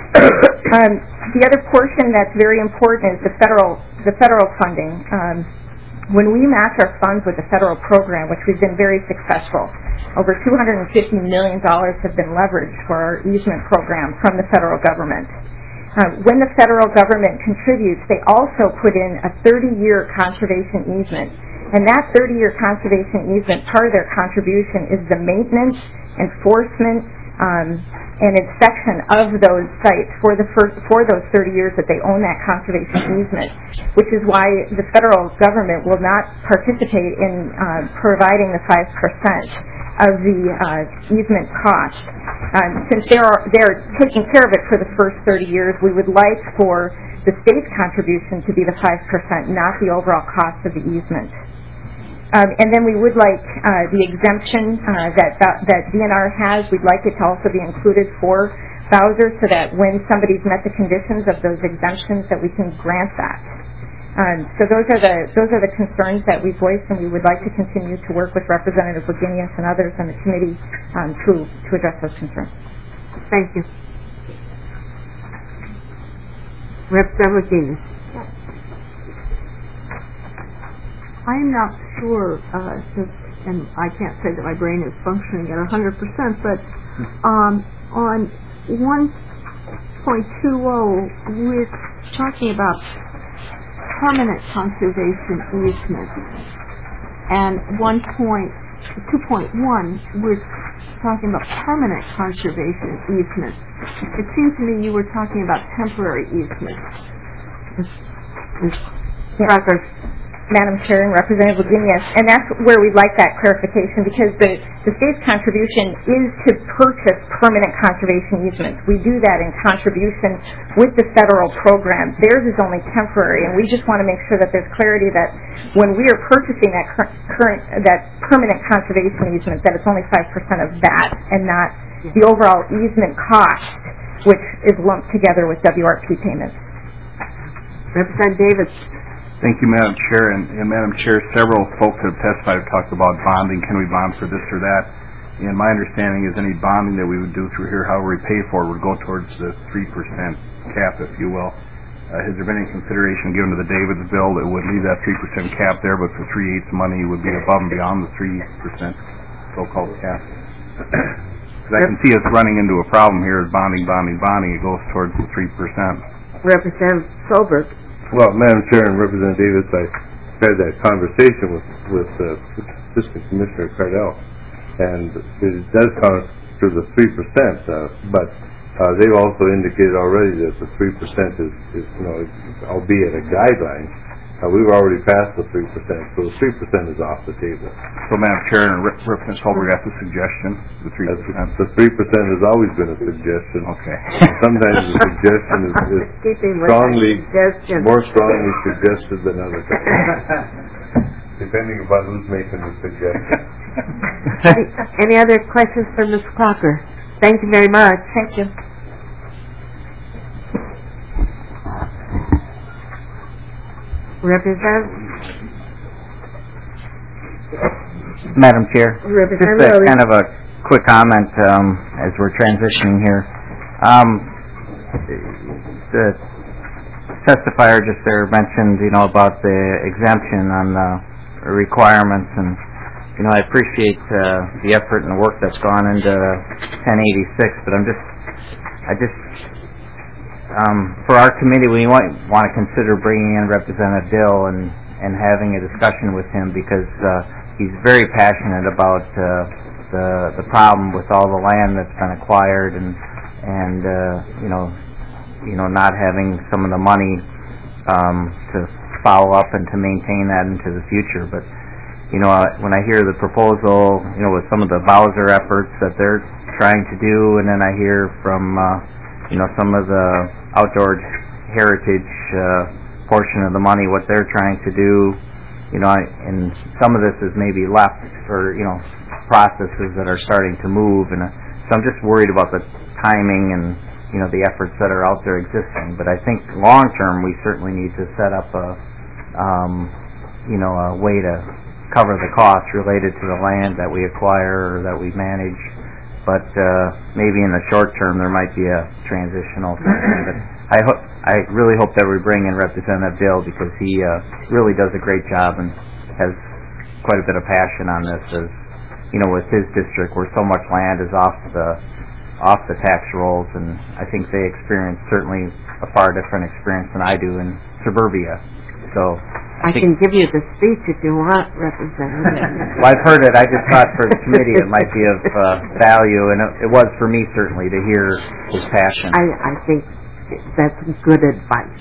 The other portion that's very important is the federal funding. When we match our funds with the federal program, which we've been very successful, over $250 million have been leveraged for our easement program from the federal government. When the federal government contributes, they also put in a 30-year conservation easement. And that 30-year conservation easement, part of their contribution is the maintenance, enforcement, and inspection of those sites for those 30 years that they own that conservation easement, which is why the federal government will not participate in providing the 5% of the easement cost. Since they're taking care of it for the first 30 years, we would like for the state's contribution to be the 5%, not the overall cost of the easement. And then we would like the exemption that DNR has, we'd like it to also be included for Bowser so that when somebody's met the conditions of those exemptions that we can grant that. So those are the concerns that we voiced, and we would like to continue to work with Representative Wagenius and others on the committee to address those concerns. Thank you. Representative Wagenius. I'm not sure, and I can't say that my brain is functioning at 100%, but on 1.20, we're talking about permanent conservation easement, and 2.1, we're talking about permanent conservation easement. It seems to me you were talking about temporary easement. Madam Chair and Representative Wagenius, and that's where we'd like that clarification, because the state's contribution is to purchase permanent conservation easements. We do that in contribution with the federal program. Theirs is only temporary, and we just want to make sure that there's clarity that when we are purchasing that permanent conservation easement, that it's only 5% of that and not the overall easement cost, which is lumped together with WRP payments. Representative Davis. Thank you, Madam Chair. And Madam Chair, several folks have testified have talked about bonding. Can we bond for this or that? And my understanding is any bonding that we would do through here, however we pay for it, would go towards the 3% cap, if you will. Has there been any consideration given to the Davids bill that would leave that 3% cap there, but for 3/8 money would be above and beyond the 3% so-called cap? Because I can see us running into a problem here is bonding. It goes towards the 3%. Representative Solberg. Well, Madam Chair and Representative Davis, I had that conversation with Assistant Commissioner Cardell, and it does count to the 3%, but they've also indicated already that the 3% is albeit a guideline. We've already passed the 3%, so the 3% is off the table. So, Madam Chair, and Representative Solberg, that's a suggestion, the 3%? The 3% has always been a suggestion. Okay. Sometimes the suggestion is more strongly suggested than other times, depending upon who's making the suggestion. Any other questions for Ms. Crocker? Thank you very much. Thank you. Madam Chair, just a kind of a quick comment as we're transitioning here. The testifier just there mentioned, about the exemption on the requirements, and I appreciate the effort and the work that's gone into 1086, but for our committee, we want to consider bringing in Representative Dill and having a discussion with him, because he's very passionate about the problem with all the land that's been acquired and not having some of the money to follow up and to maintain that into the future. But when I hear the proposal, with some of the Bowser efforts that they're trying to do, and then I hear from some of the outdoor heritage portion of the money what they're trying to do, and some of this is maybe left for processes that are starting to move, and so I'm just worried about the timing and the efforts that are out there existing. But I think long term we certainly need to set up a way to cover the costs related to the land that we acquire or that we manage. But maybe in the short term there might be a transitional thing. But I really hope that we bring in Representative Dill, because he really does a great job and has quite a bit of passion on this. As with his district where so much land is off the tax rolls, and I think they experience certainly a far different experience than I do in suburbia. So I can give you the speech if you want, Representative. Well, I've heard it. I just thought for the committee it might be of value, and it was for me certainly to hear his passion. I think that's good advice.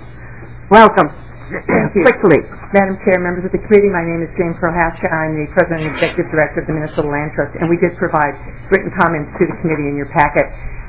Welcome. Thank you. Quickly. Madam Chair, members of the committee, my name is Jane Prohaska. I'm the President and Executive Director of the Minnesota Land Trust, and we did provide written comments to the committee in your packet.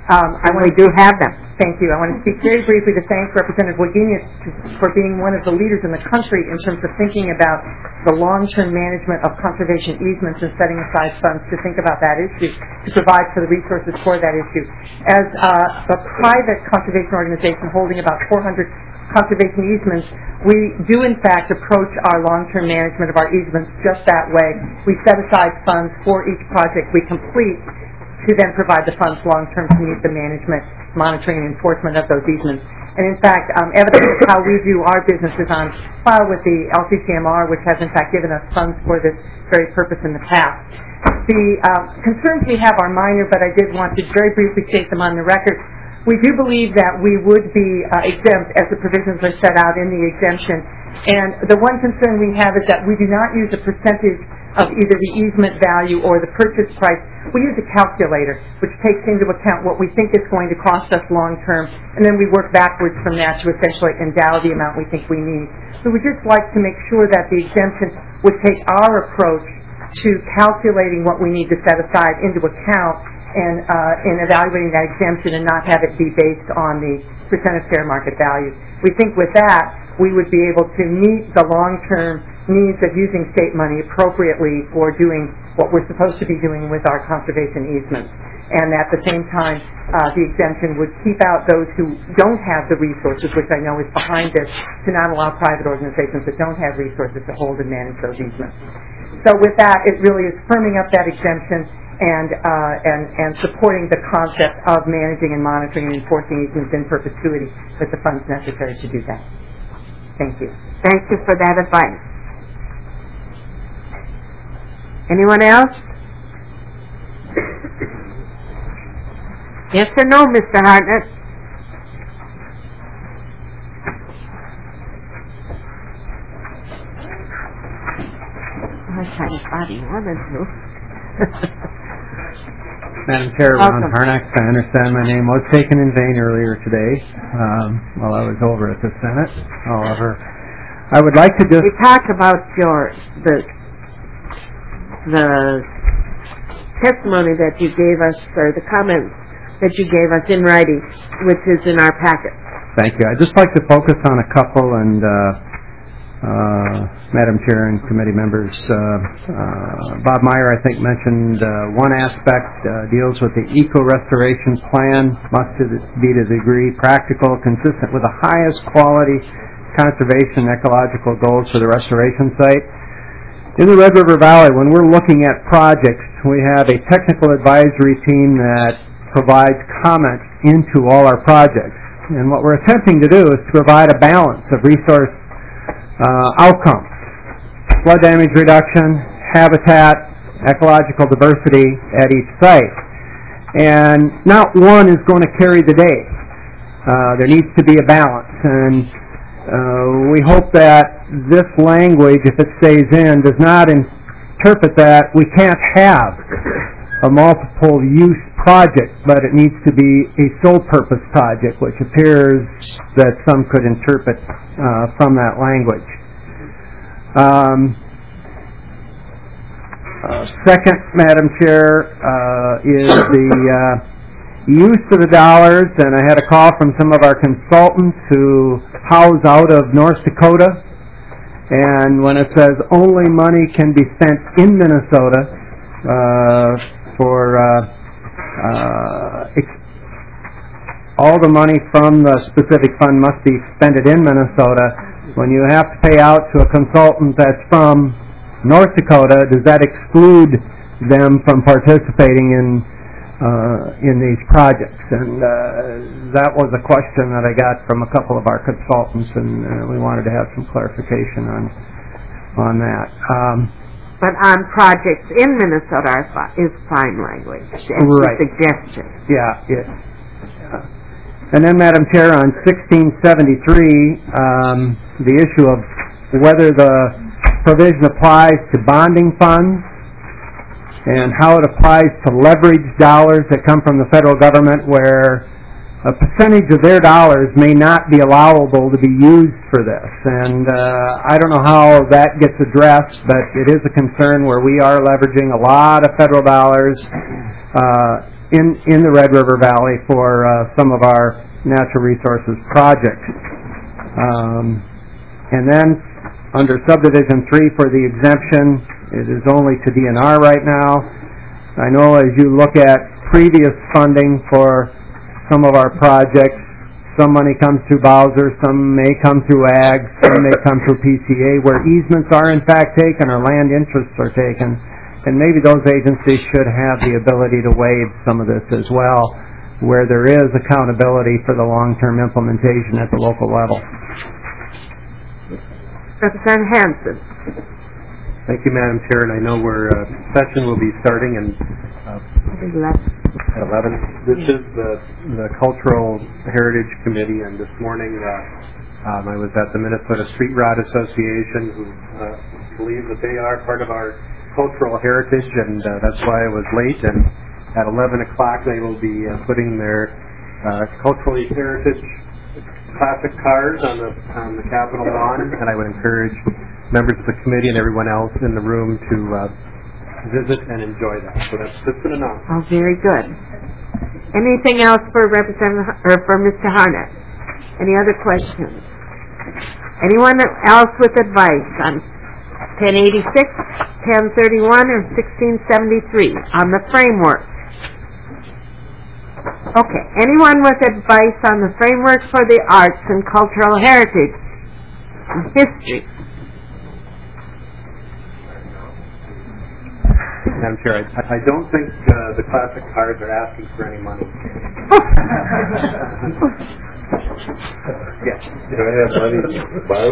We do have them. Thank you. I want to speak very briefly to thank Representative Wagenius for being one of the leaders in the country in terms of thinking about the long-term management of conservation easements and setting aside funds to think about that issue, to provide for the resources for that issue. As a private conservation organization holding about 400 conservation easements, we do in fact approach our long-term management of our easements just that way. We set aside funds for each project we complete to then provide the funds long-term to meet the management, monitoring, and enforcement of those easements. And in fact, evidence of how we do our business is on file with the LCCMR, which has in fact given us funds for this very purpose in the past. The concerns we have are minor, but I did want to very briefly state them on the record. We do believe that we would be exempt as the provisions are set out in the exemption. And the one concern we have is that we do not use a percentage of either the easement value or the purchase price. We use a calculator, which takes into account what we think is going to cost us long term, and then we work backwards from that to essentially endow the amount we think we need. So we just like to make sure that the exemption would take our approach to calculating what we need to set aside into account and in evaluating that exemption, and not have it be based on the percent of fair market value. We think with that we would be able to meet the long-term needs of using state money appropriately for doing what we're supposed to be doing with our conservation easements. And at the same time, the exemption would keep out those who don't have the resources, which I know is behind this, to not allow private organizations that don't have resources to hold and manage those easements. So with that, it really is firming up that exemption and supporting the concept of managing and monitoring and enforcing easements in perpetuity with the funds necessary to do that. Thank you. Thank you for that advice. Anyone else? Yes or no, Mr. Hartnett? I kind of thought he wanted to. Madam Chair, Ron Harnack, I understand my name was taken in vain earlier today while I was over at the Senate. However, I would like to just... We talked about the testimony that you gave us, or the comments that you gave us in writing, which is in our packet. Thank you. I'd just like to focus on a couple, and Madam Chair and committee members, Bob Meyer, I think, mentioned one aspect deals with the eco-restoration plan, must be to the degree practical, consistent with the highest quality conservation ecological goals for the restoration site. In the Red River Valley, when we're looking at projects, we have a technical advisory team that provides comments into all our projects. And what we're attempting to do is to provide a balance of resource outcomes: flood damage reduction, habitat, ecological diversity at each site. And not one is going to carry the day. There needs to be a balance. And we hope that this language, if it stays in, does not interpret that we can't have a multiple use project, but it needs to be a sole purpose project, which appears that some could interpret from that language. Second, Madam Chair, is the use of the dollars, and I had a call from some of our consultants who house out of North Dakota, and when it says only money can be spent in Minnesota for all the money from the specific fund must be expended in Minnesota. When you have to pay out to a consultant that's from North Dakota, does that exclude them from participating in these projects? And that was a question that I got from a couple of our consultants, and we wanted to have some clarification on that. But on projects in Minnesota is fine language. It's right. A suggestion. Yeah. And then, Madam Chair, on 1673, the issue of whether the provision applies to bonding funds and how it applies to leverage dollars that come from the federal government, where a percentage of their dollars may not be allowable to be used for this. And I don't know how that gets addressed, but it is a concern where we are leveraging a lot of federal dollars in the Red River Valley for some of our natural resources projects. And then under subdivision 3 for the exemption, it is only to DNR right now. I know as you look at previous funding for some of our projects, some money comes through Bowser, some may come through Ag, some may come through PCA, where easements are in fact taken or land interests are taken. And maybe those agencies should have the ability to waive some of this as well, where there is accountability for the long-term implementation at the local level. Representative Hansen. Thank you, Madam Chair, and I know session will be starting at 11. This is the Cultural Heritage Committee, and this morning I was at the Minnesota Street Rod Association, who believe that they are part of our cultural heritage, and that's why I was late. And at 11 o'clock, they will be putting their culturally heritage classic cars on the Capitol lawn, and I would encourage members of the committee and everyone else in the room to visit and enjoy that. So that's just an announcement. Oh, very good. Anything else for Mr. Harnett? Any other questions? Anyone else with advice on 1086, 1031, or 1673 on the framework? Okay. Anyone with advice on the framework for the arts and cultural heritage and history? Madam Chair, I don't think the classic cars are asking for any money. Yes. Do I have money to buy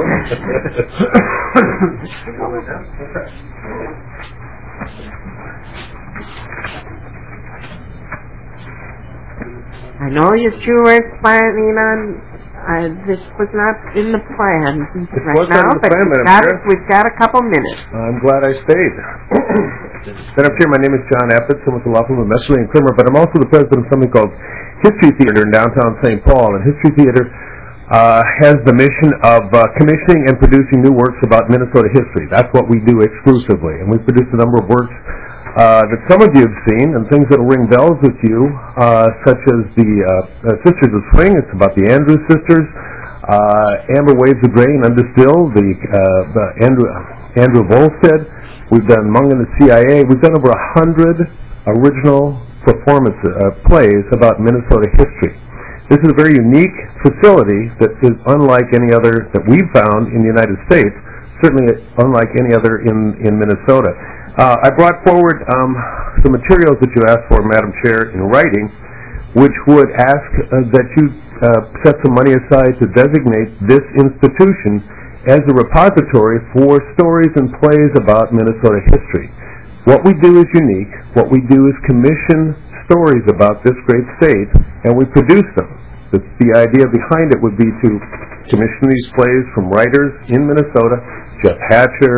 I know you were planning on this was not in the plan right now, but we've got a couple minutes. I'm glad I stayed. Madam Chair, my name is John Eppets. I'm with the law firm of Messerly and Kramer, but I'm also the president of something called History Theater in downtown St. Paul. And History Theater has the mission of commissioning and producing new works about Minnesota history. That's what we do exclusively. And we've produced a number of works that some of you have seen, and things that will ring bells with you, such as the Sisters of Swing. It's about the Andrews sisters. Amber Waves of Grain, Undistilled, the Andrew Volstead. We've done Mung and the CIA. We've done over 100 original plays about Minnesota history. This is a very unique facility that is unlike any other that we've found in the United States, certainly unlike any other in Minnesota. I brought forward some materials that you asked for, Madam Chair, in writing, which would ask that you set some money aside to designate this institution as a repository for stories and plays about Minnesota history. What we do is unique. What we do is commission stories about this great state, and we produce them. The idea behind it would be to commission these plays from writers in Minnesota, Jeff Hatcher,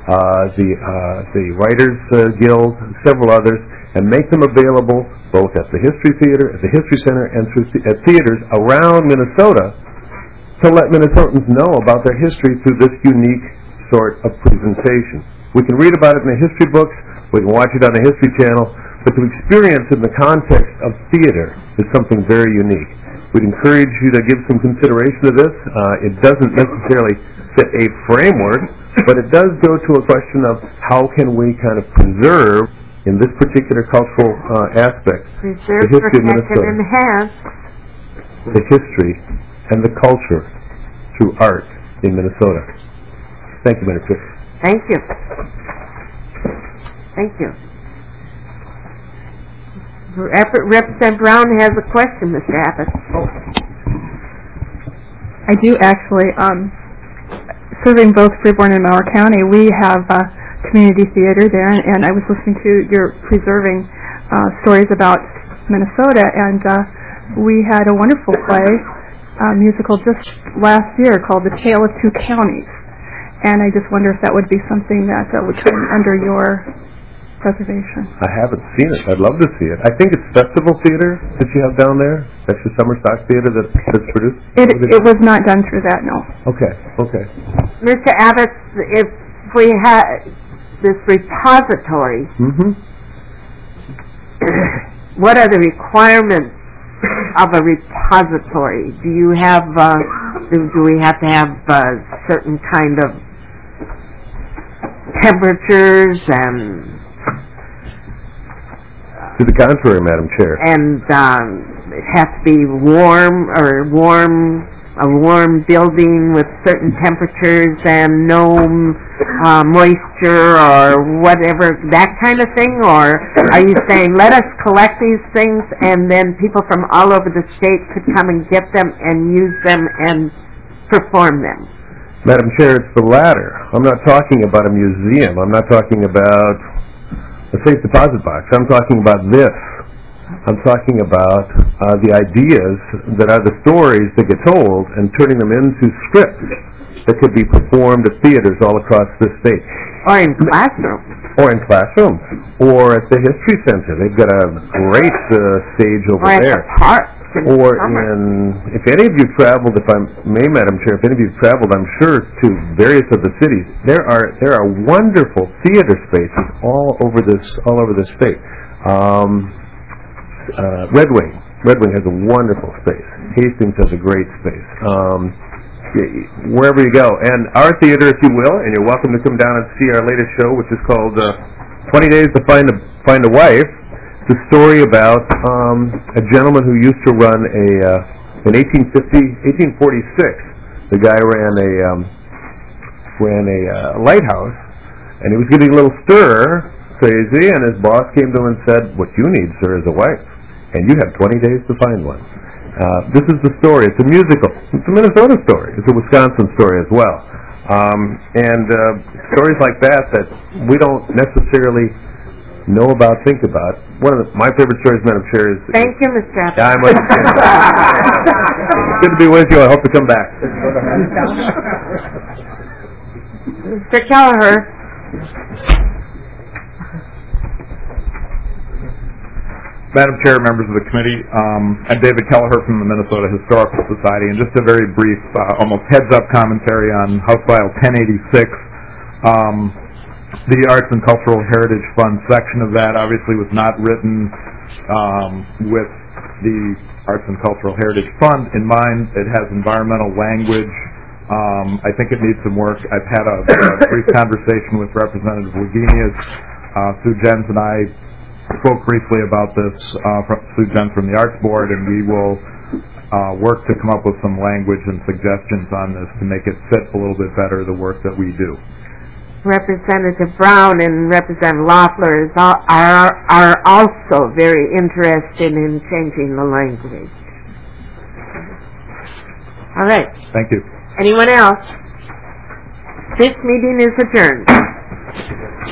the Writers Guild, several others, and make them available both at the History Theater, at the History Center, and at theaters around Minnesota to let Minnesotans know about their history through this unique sort of presentation. We can read about it in the history books, we can watch it on the History Channel, but to experience it in the context of theater is something very unique. We'd encourage you to give some consideration to this. It doesn't necessarily set a framework, but it does go to a question of how can we kind of preserve, in this particular cultural aspect, Preserve, the history of protect, Minnesota, and enhance. the history and the culture through art in Minnesota. Thank you, Madam Chair. Thank you. Thank you. Representative Brown has a question, Mr. Abbott. I do actually. Serving both Freeborn and Mower County, we have a community theater there, and I was listening to your preserving stories about Minnesota, and we had a wonderful play, musical just last year called The Tale of Two Counties, and I just wonder if that would be something that would come under your preservation. I haven't seen it. I'd love to see it. I think it's Festival Theater that you have down there. That's the summer stock theater that's produced. It was not done through that, no. Okay. Mr. Abbott, if we had this repository, what are the requirements of a repository? Do you have? Do we have to have certain kind of temperatures and? To the contrary, Madam Chair. And it has to be warm, a warm building with certain temperatures and no moisture or whatever, that kind of thing? Or are you saying, let us collect these things and then people from all over the state could come and get them and use them and perform them? Madam Chair, it's the latter. I'm not talking about a museum. I'm not talking about a safe deposit box. I'm talking about this. I'm talking about the ideas that are the stories that get told and turning them into scripts that could be performed at theaters all across this state. Or in classrooms. Or at the History Center. They've got a great stage over there. Or at the park. Or if any of you traveled, if I may, Madam Chair, if any of you traveled, I'm sure, to various of the cities, there are wonderful theater spaces all over this state. Red Wing has a wonderful space. Hastings has a great space. Wherever you go, and our theater, if you will, and you're welcome to come down and see our latest show, which is called 20 Days to Find a Wife. It's a story about a gentleman who used to run in 1846. The guy ran a lighthouse, and he was getting a little crazy, and his boss came to him and said, "What you need, sir, is a wife, and you have 20 days to find one." This is the story. It's a musical. It's a Minnesota story. It's a Wisconsin story as well. And stories like that we don't necessarily know about, think about. One of my favorite stories, Madam Chair, is... Thank you, Mr. Abbott. Yeah, good to be with you. I hope to come back. Mr. Kelleher. Madam Chair, members of the committee, I'm David Kelleher from the Minnesota Historical Society, and just a very brief, almost heads-up commentary on House File 1086. The Arts and Cultural Heritage Fund section of that obviously was not written with the Arts and Cultural Heritage Fund in mind. It has environmental language. I think it needs some work. I've had a brief conversation with Representative Wagenius. Sue Jens and I spoke briefly about this, Sue Jens from the Arts Board, and we will work to come up with some language and suggestions on this to make it fit a little bit better the work that we do. Representative Brown and Representative Loeffler are also very interested in changing the language. All right. Thank you. Anyone else? This meeting is adjourned.